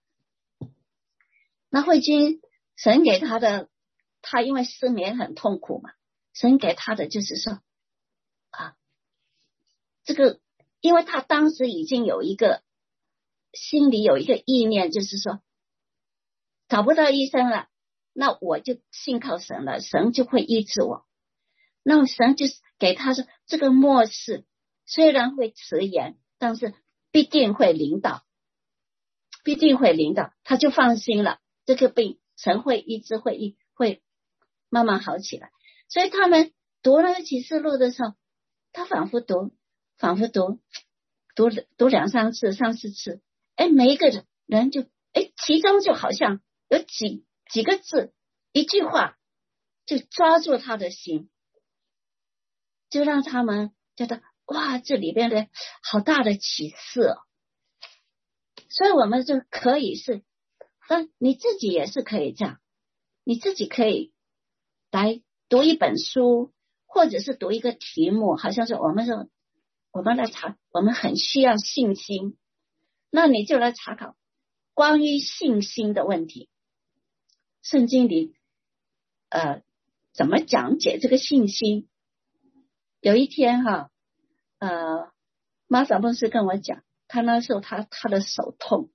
那慧君神给他的，他因为失眠很痛苦嘛，神给他的就是说啊，这个因为他当时已经有一个心里有一个意念，就是说找不到医生了，那我就信靠神了，神就会医治我。那神就是给他说，这个末世虽然会迟延，但是必定会临到，必定会临到，他就放心了，这个病神会医治，会医会慢慢好起来。所以他们读那个启示录的时候，他反复读反复读读读两三次三四次，哎，每一个人就哎，其中就好像有几几个字一句话就抓住他的心，就让他们觉得哇，这里边的好大的启示哦。所以我们就可以是，但你自己也是可以这样，你自己可以来读一本书，或者是读一个题目，好像是我们说我们来查，我们很需要信心，那你就来查考关于信心的问题，圣经里呃怎么讲解这个信心。有一天哈，呃马萨牧师跟我讲，他那时候他他的手痛，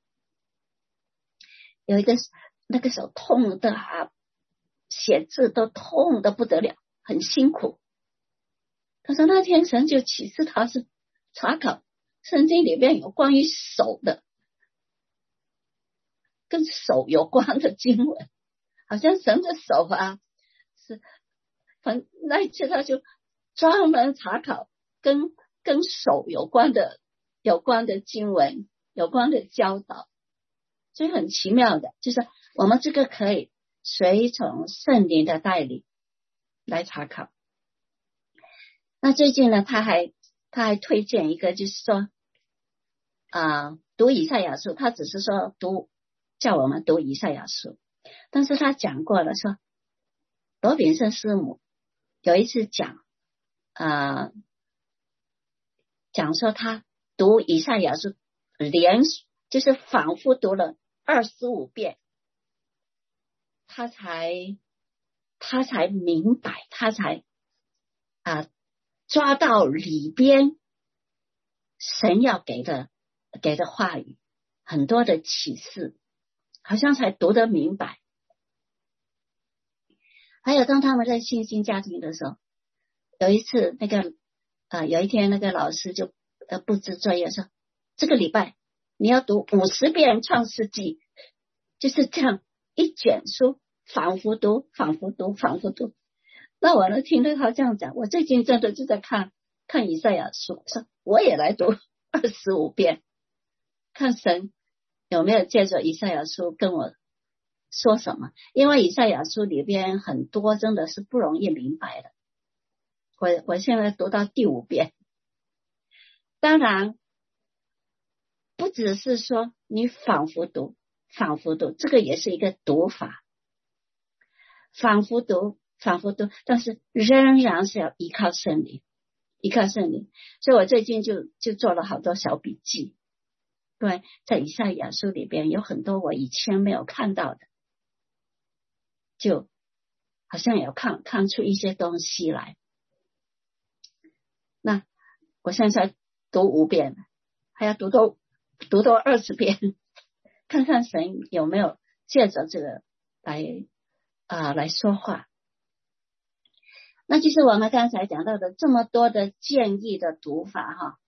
有一个那个手痛的啊，写字都痛的不得了，很辛苦。他说那天神就启示他是查考圣经里面有关于手的，跟手有关的经文，好像神的手啊，是反那一次他就专门查考跟跟手有关的有关的经文，有关的教导。所以很奇妙的，就是我们这个可以随从圣灵的带领来查考。那最近呢，他还他还推荐一个，就是说啊、呃，读以赛亚书，他只是说读叫我们读以赛亚书，但是他讲过了，说罗炳胜师母有一次讲啊、呃，讲说他读以赛亚书连就是反复读了二十五遍，他才他才明白，他才啊抓到里边神要给的给的话语，很多的启示，好像才读得明白。还有当他们在信心家庭的时候，有一次那个啊、呃，有一天那个老师就呃布置作业说，这个礼拜你要读五十遍创世纪，就是这样一卷书反复读反复读反复读。那我呢听到他这样讲，我最近真的就在看看以赛亚书，说我也来读二十五遍，看神有没有借着以赛亚书跟我说什么。因为以赛亚书里边很多真的是不容易明白的，我我现在读到第五遍。当然不只是说你反复读反复读，这个也是一个读法，反复读反复读，但是仍然是要依靠圣灵，依靠圣灵。所以我最近就就做了好多小笔记，对，在以赛亚书里边有很多我以前没有看到的，就好像有看看出一些东西来。那我现在读五遍了，还要读多读多二十遍，看看神有没有借着这个来啊、呃、来说话。那就是我们刚才讲到的这么多的建议的读法哈，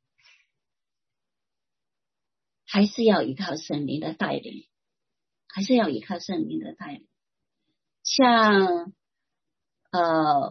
还是要依靠圣灵的带领，还是要依靠圣灵的带领。像呃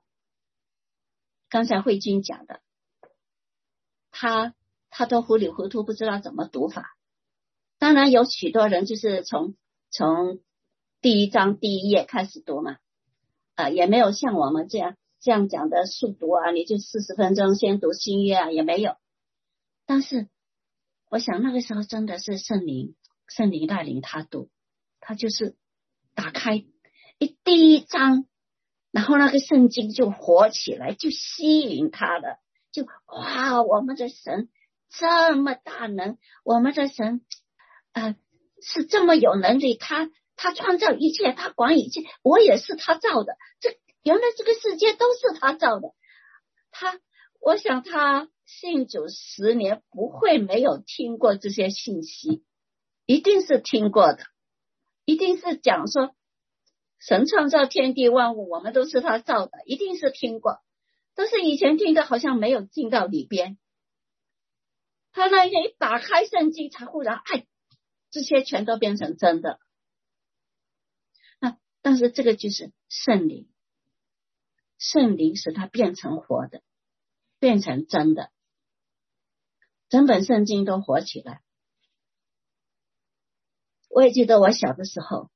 刚才慧君讲的，他他都糊里糊涂不知道怎么读法。当然有许多人就是从从第一章第一页开始读嘛，啊、呃，也没有像我们这样这样讲的速读啊，你就四十分钟先读新约啊，也没有。但是我想那个时候真的是圣灵圣灵带领他读，他就是打开一第一章，然后那个圣经就活起来，就吸引他了，就哇，我们的神这么大能，我们的神呃是这么有能力，他他创造一切，他管一切，我也是他造的，这原来这个世界都是他造的。他我想他信主十年不会没有听过这些信息，一定是听过的，一定是讲说神创造天地万物，我们都是他造的，一定是听过，但是以前听的好像没有进到里边。他那一天一打开圣经，才忽然哎，这些全都变成真的。那但是这个就是圣灵，圣灵使它变成活的，变成真的，整本圣经都活起来。我也记得我小的时候，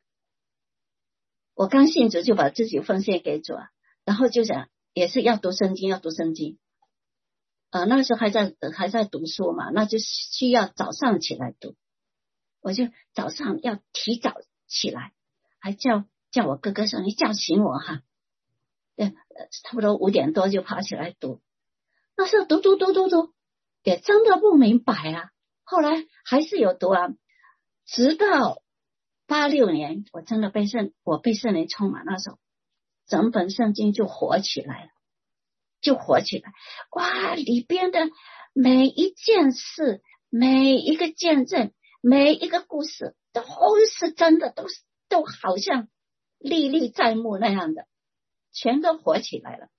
我刚信主就把自己奉献给主，然后就想也是要读圣经，要读圣经。呃，那个时候还在还在读书嘛，那就需要早上起来读，我就早上要提早起来，还叫叫我哥哥说你叫醒我哈，对，差不多五点多就爬起来读。那时候读读读读读，也真的不明白啊。后来还是有读啊，直到八六年，我真的被圣我被圣灵充满，那时候整本圣经就活起来了。就活起来，哇！里边的每一件事、每一个见证、每一个故事都是真的，都是都好像历历在目那样的，全都活起来了。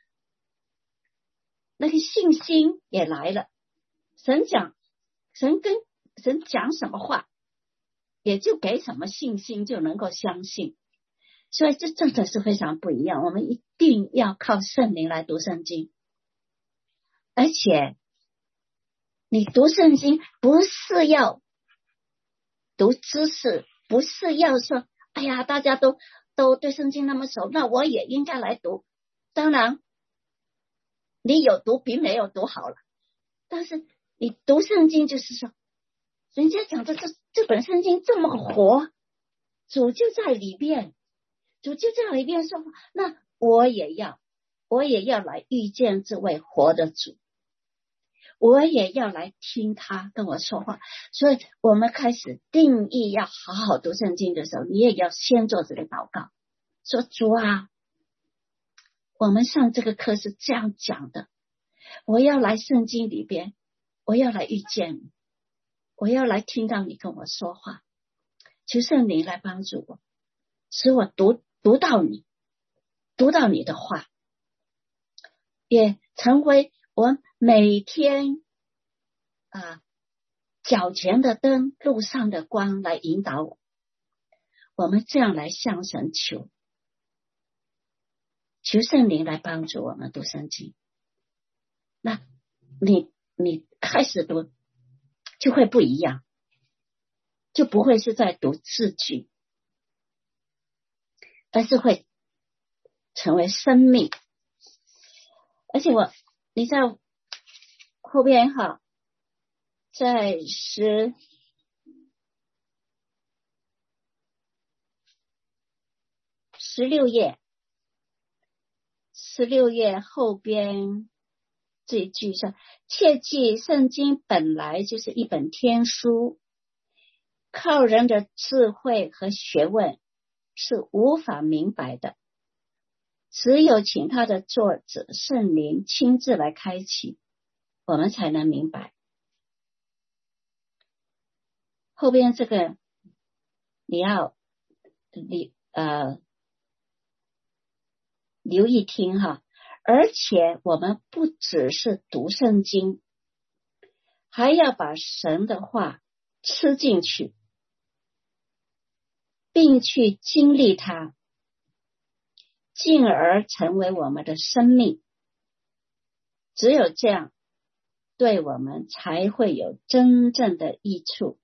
那个信心也来了，神讲，神跟神讲什么话，也就给什么信心，就能够相信。所以这真的是非常不一样，我们一定要靠圣灵来读圣经。而且你读圣经不是要读知识，不是要说哎呀大家都都对圣经那么熟，那我也应该来读。当然你有读比没有读好了，但是你读圣经就是说人家讲的这这本圣经这么活，主就在里边，主就在里边说，那我也要我也要来遇见这位活的主，我也要来听他跟我说话。所以我们开始定义要好好读圣经的时候，你也要先做这个祷告，说主啊，我们上这个课是这样讲的，我要来圣经里边，我要来遇见你，我要来听到你跟我说话，求圣灵来帮助我，使我读读到你，读到你的话。 也成为我们每天啊脚前的灯，路上的光，来引导我。我们这样来向神求，求圣灵来帮助我们读圣经。那你你开始读就会不一样，就不会是在读字句，而是会成为生命。而且我你在后边哈，在十十六页，十六页后边这一句说：切记，圣经本来就是一本天书，靠人的智慧和学问是无法明白的，只有请他的作者圣灵亲自来开启，我们才能明白。后边这个你要你呃留意听哈，而且我们不只是读圣经，还要把神的话吃进去，并去经历它，进而成为我们的生命。只有这样，对我们才会有真正的益处。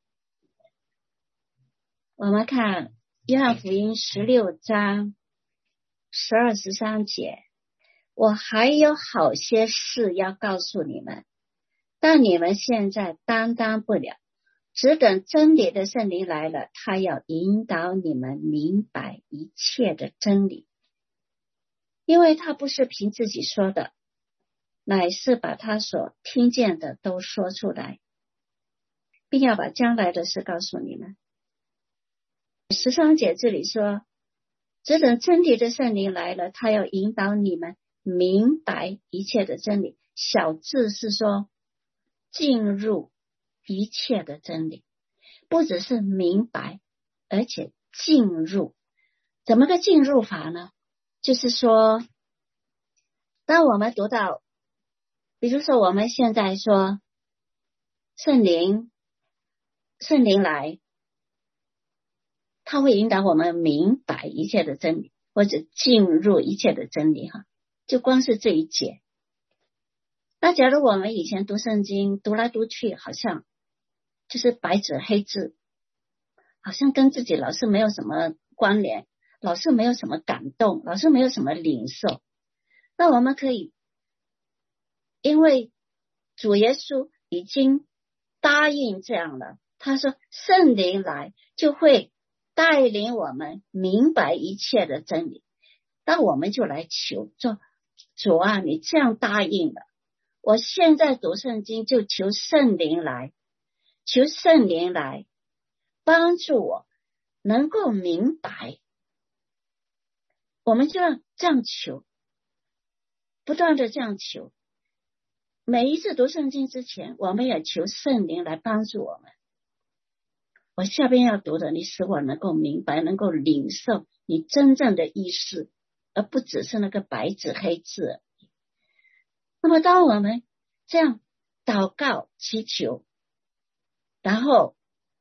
我们看约翰福音十六章十二十三节，我还有好些事要告诉你们，但你们现在担当不了，只等真理的圣灵来了，他要引导你们明白一切的真理，因为他不是凭自己说的，乃是把他所听见的都说出来，并要把将来的事告诉你们。十三节这里说，只等真理的圣灵来了，他要引导你们明白一切的真理。小字是说进入一切的真理，不只是明白，而且进入。怎么个进入法呢？就是说，当我们读到，比如说我们现在说圣灵圣灵来，他会引导我们明白一切的真理，或者进入一切的真理哈。就光是这一节。那假如我们以前读圣经读来读去，好像就是白纸黑字，好像跟自己老是没有什么关联，老是没有什么感动，老是没有什么领受。那我们可以，因为主耶稣已经答应这样了，他说圣灵来就会带领我们明白一切的真理。那我们就来求说，主啊，你这样答应了，我现在读圣经就求圣灵来，求圣灵来帮助我能够明白。我们就要这样求，不断的这样求。每一次读圣经之前，我们也求圣灵来帮助我们。我下边要读的，你使我能够明白，能够领受你真正的意思，而不只是那个白纸黑字。那么当我们这样祷告祈求，然后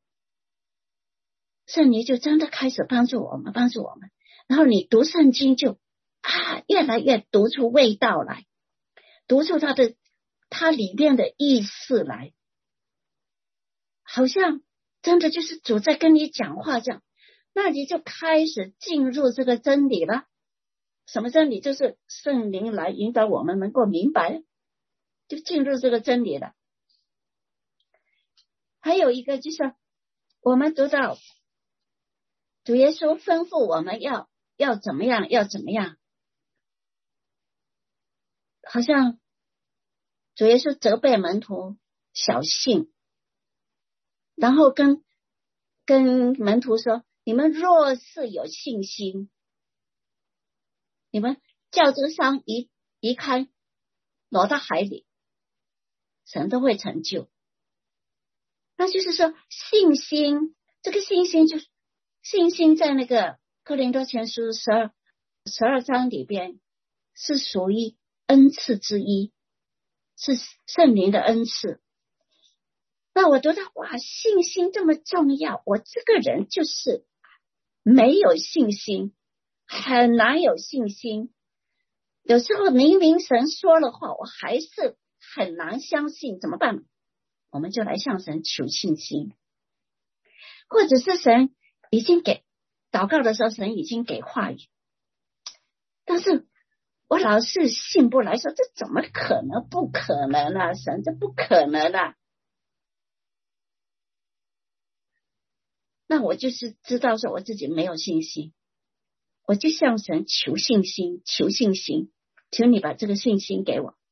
圣灵就真的开始帮助我们帮助我们，然后你读圣经就啊越来越读出味道来，读出它的它里面的意思来，好像真的就是主在跟你讲话这样，那你就开始进入这个真理了。什么真理？就是圣灵来引导我们能够明白，就进入这个真理了。还有一个就是我们读到主耶稣吩咐我们要要怎么样要怎么样，好像主耶稣责备门徒小信，然后跟跟门徒说，你们若是有信心，你们叫这个山移移开挪到海里，神都会成就。那就是说信心，这个信心就是信心在那个哥林多前书十二十二章里边是属于恩赐之一，是圣灵的恩赐。那我觉得哇，信心这么重要，我这个人就是没有信心，很难有信心。有时候明明神说了话，我还是很难相信，怎么办？我们就来向神求信心，或者是神已经给祷告的时候，神已经给话语，但是我老是信不来，说这怎么可能？不可能啊，神这不可能啊。那我就是知道说我自己没有信心，我就向神求信心，求信心，求你把这个信心给我。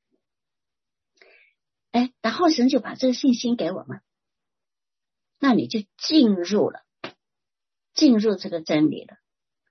哎，然后神就把这个信心给我们，那你就进入了，进入这个真理了。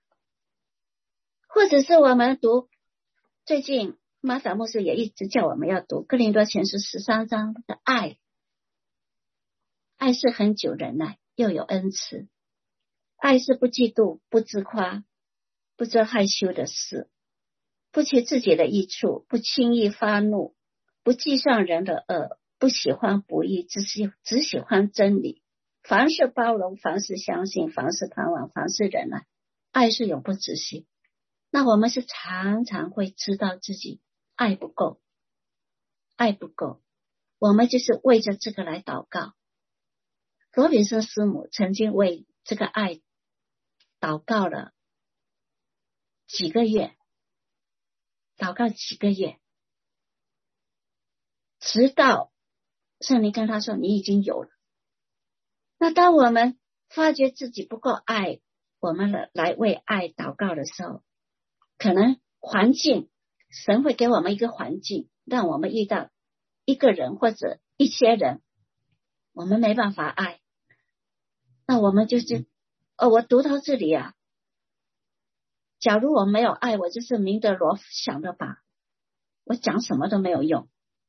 或者是我们读，最近马撒牧师也一直叫我们要读哥林多前书十三章的爱，爱是恒久忍耐，又有恩慈，爱是不嫉妒，不自夸，不做害羞的事，不求自己的益处，不轻易发怒，不计算人的恶，不喜欢不义，只喜只喜欢真理。凡事包容，凡事相信，凡事盼望，凡事忍耐，爱是永不止息。那我们是常常会知道自己爱不够，爱不够，我们就是为着这个来祷告。罗比森师母曾经为这个爱祷告了几个月，祷告几个月，直到圣灵跟他说你已经有了。那当我们发觉自己不够爱，我们来为爱祷告的时候，可能环境，神会给我们一个环境，让我们遇到一个人或者一些人，我们没办法爱。那我们就是哦，我读到这里啊，假如我没有爱，我就是明德罗想的法，我讲什么都没有用。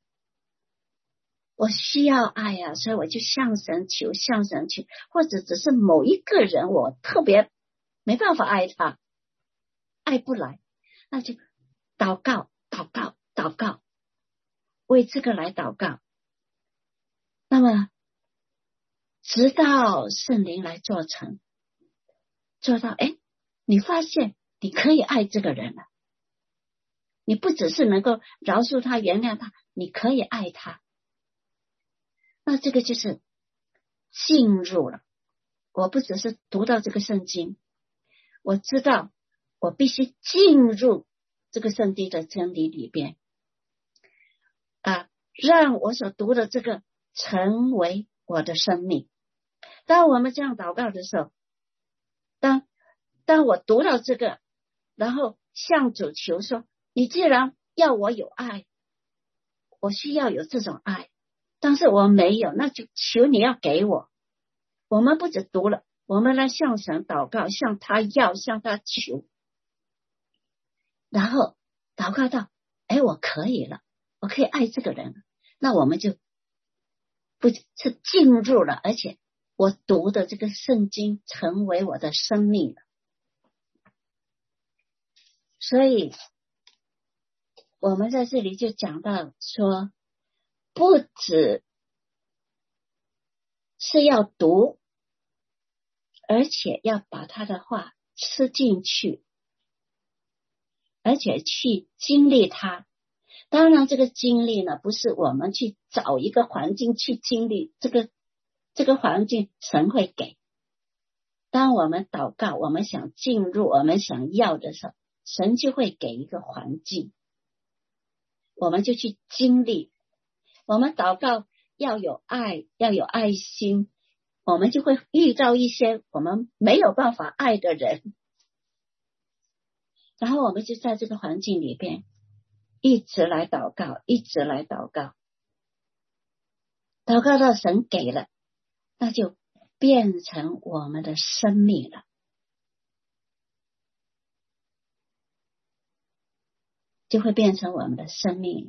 我需要爱啊，所以我就向神求，向神求，或者只是某一个人我特别没办法爱他，爱不来，那就祷告祷告祷告，为这个来祷告。那么直到圣灵来做成，做到哎，你发现你可以爱这个人了，你不只是能够饶恕他原谅他，你可以爱他。那这个就是进入了，我不只是读到这个圣经，我知道我必须进入这个圣经的真理里边啊，让我所读的这个成为我的生命。当我们这样祷告的时候，当当我读到这个，然后向主求说，你既然要我有爱，我需要有这种爱，但是我没有，那就求你要给我。我们不止读了，我们来向神祷告，向他要，向他求，然后祷告到哎，我可以了，我可以爱这个人了，那我们就不是进入了，而且我读的这个圣经成为我的生命了。所以我们在这里就讲到说，不只是要读，而且要把他的话吃进去，而且去经历它。当然这个经历呢，不是我们去找一个环境去经历，这个这个环境神会给。当我们祷告，我们想进入，我们想要的时候，神就会给一个环境，我们就去经历。我们祷告要有爱，要有爱心，我们就会遇到一些我们没有办法爱的人，然后我们就在这个环境里边一直来祷告，一直来祷告，祷告到神给了，那就变成我们的生命了，就会变成我们的生命了。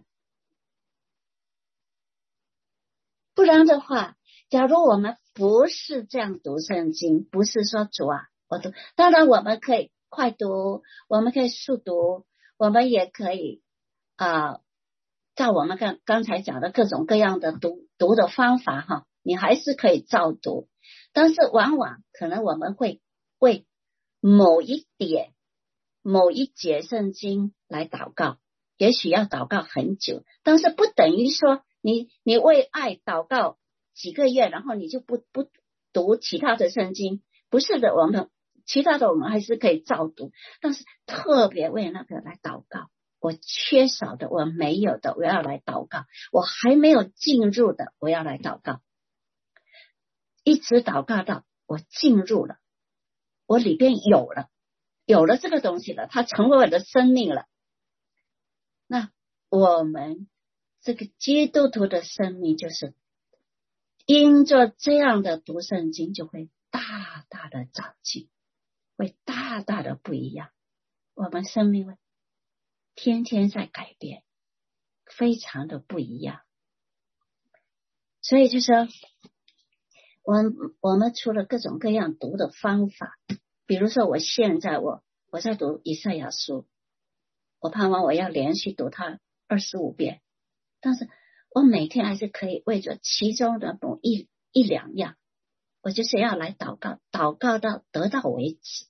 不然的话，假如我们不是这样读圣经，不是说主啊我读，当然我们可以快读，我们可以速读，我们也可以啊、呃，照我们刚刚才讲的各种各样的读读的方法哈，你还是可以照读，但是往往可能我们会为某一点某一节圣经来祷告，也许要祷告很久，但是不等于说你你为爱祷告几个月，然后你就不不读其他的圣经，不是的，我们其他的我们还是可以照读，但是特别为那个来祷告，我缺少的，我没有的，我要来祷告，我还没有进入的，我要来祷告，一直祷告到我进入了，我里边有了有了这个东西了，它成为我的生命了，那我们这个基督徒的生命就是因着这样的读圣经，就会大大的长进，会大大的不一样，我们生命会天天在改变，非常的不一样。所以就说我们我们除了各种各样读的方法，比如说我现在我我在读以赛亚书，我盼望我要连续读它二十五遍，但是我每天还是可以为着其中的某一一两样，我就是要来祷告，祷告到得到为止，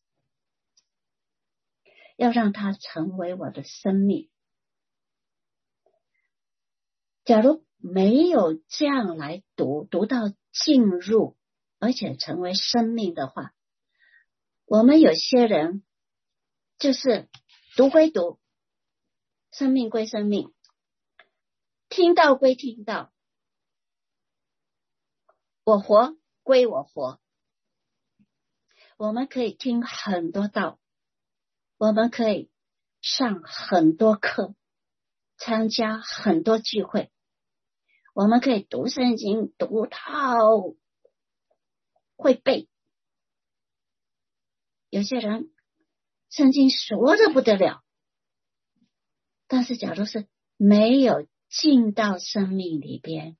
要让它成为我的生命。假如没有这样来读，读到进入，而且成为生命的话，我们有些人就是读归读，生命归生命，听到归听到，我活归我活。我们可以听很多道，我们可以上很多课，参加很多聚会，我们可以读圣经读到会背，有些人圣经熟得不得了，但是假如是没有进到生命里边，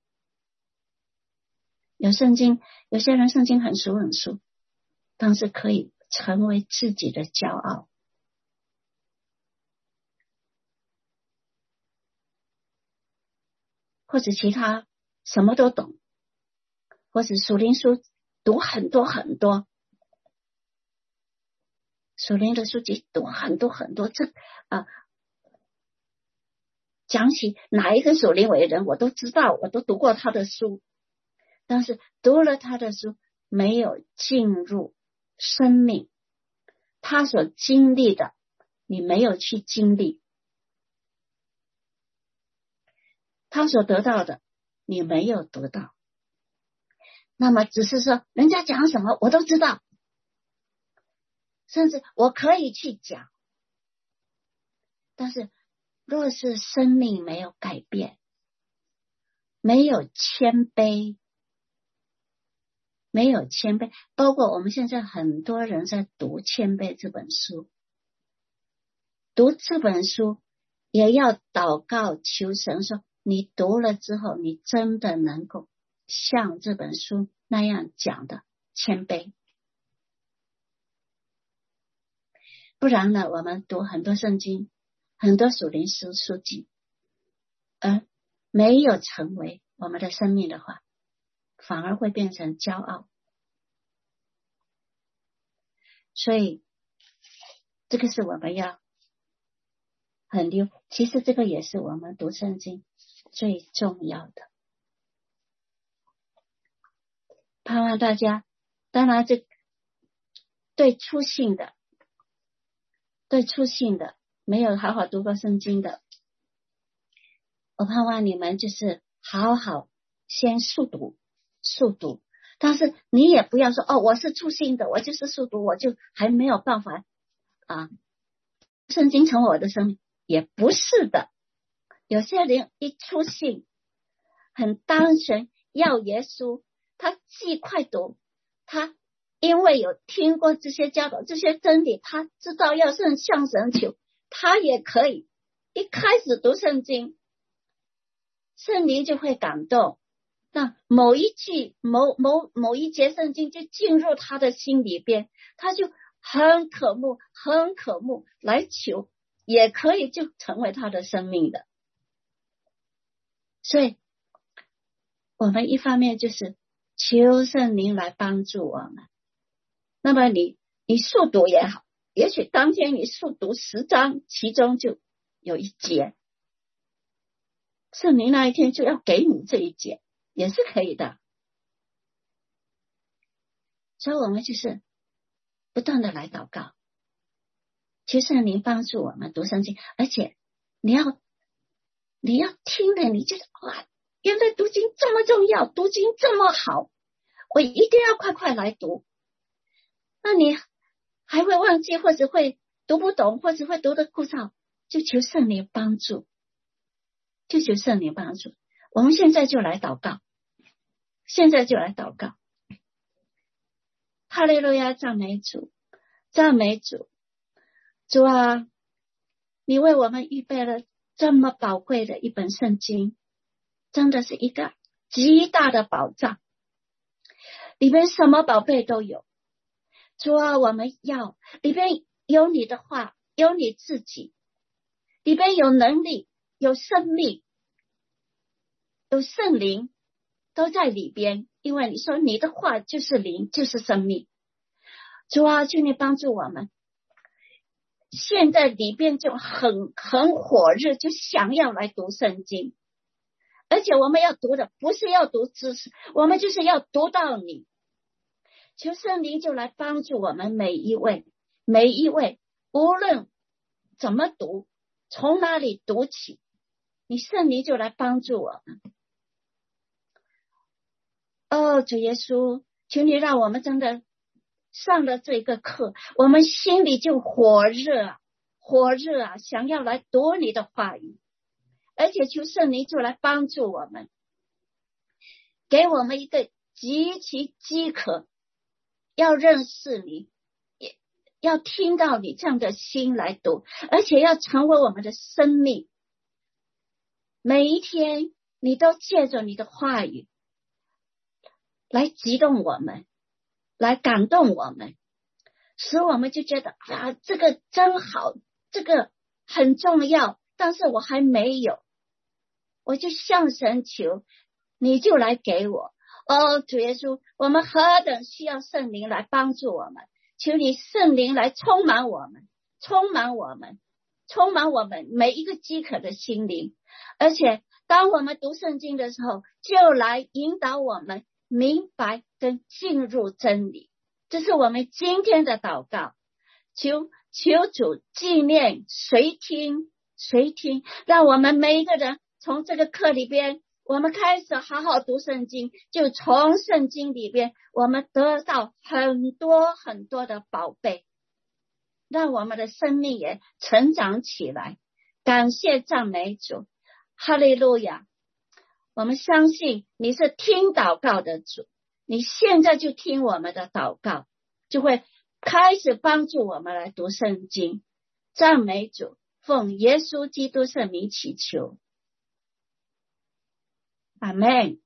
有圣经，有些人圣经很熟很熟，但是可以成为自己的骄傲。或者其他什么都懂，或者属灵书读很多很多，属灵的书籍读很多很多，这啊，讲起哪一个属灵伟人我都知道，我都读过他的书，但是读了他的书没有进入生命，他所经历的你没有去经历，他所得到的你没有得到，那么只是说人家讲什么我都知道，甚至我可以去讲，但是若是生命没有改变，没有谦卑，没有谦卑，包括我们现在很多人在读谦卑这本书，读这本书也要祷告求神说，你读了之后你真的能够像这本书那样讲的谦卑，不然呢我们读很多圣经很多属灵书书籍而没有成为我们的生命的话，反而会变成骄傲。所以这个是我们要很留，其实这个也是我们读圣经最重要的。盼望大家，当然这对初信的对初信的没有好好读过圣经的，我盼望你们就是好好先速读速读，但是你也不要说哦，我是初信的，我就是速读，我就还没有办法啊，圣经成为我的生命，也不是的。有些人一初信很单纯要耶稣，他既快读，他因为有听过这些教导这些真理，他知道要向向神求，他也可以一开始读圣经，圣灵就会感动，那某一句某某某一节圣经就进入他的心里边，他就很渴慕很渴慕来求，也可以就成为他的生命的。 所以我们一方面就是求圣灵来帮助我们。那么你你速读也好，也许当天你速读十章，其中就有一节，圣灵那一天就要给你这一节，也是可以的。所以我们就是不断的来祷告，求圣灵帮助我们读圣经，而且你要你要听的，你就是哇，原来读经这么重要，读经这么好，我一定要快快来读。那你还会忘记，或者会读不懂，或者会读得枯燥，就求圣灵帮助，就求圣灵帮助。我们现在就来祷告，现在就来祷告。哈利路亚，赞美主，赞美主。主啊，你为我们预备了这么宝贵的一本圣经，真的是一个极大的宝藏，里面什么宝贝都有。主啊，我们要里边有你的话，有你自己，里边有能力，有生命，有圣灵都在里边，因为你说你的话就是灵，就是生命。主啊，求你帮助我们，现在里边就很很火热，就想要来读圣经，而且我们要读的不是要读知识，我们就是要读到你。求圣灵就来帮助我们每一位每一位，无论怎么读，从哪里读起，你圣灵就来帮助我们。哦，主耶稣，求你让我们真的上了这个课，我们心里就火热火热啊，想要来读你的话语，而且求圣灵就来帮助我们，给我们一个极其饥渴要认识你，要听到你这样的心来读，而且要成为我们的生命。每一天你都借着你的话语来激动我们，来感动我们，使我们就觉得啊，这个真好，这个很重要，但是我还没有，我就向神求，你就来给我。哦，主耶稣，我们何等需要圣灵来帮助我们，求你圣灵来充满我们，充满我们，充满我们每一个饥渴的心灵，而且当我们读圣经的时候，就来引导我们明白跟进入真理。这是我们今天的祷告，求求主纪念谁听谁听，让我们每一个人从这个课里边，我们开始好好读圣经，就从圣经里边我们得到很多很多的宝贝，让我们的生命也成长起来。感谢赞美主，哈利路亚。我们相信你是听祷告的主，你现在就听我们的祷告，就会开始帮助我们来读圣经。赞美主，奉耶稣基督圣名祈求，阿们。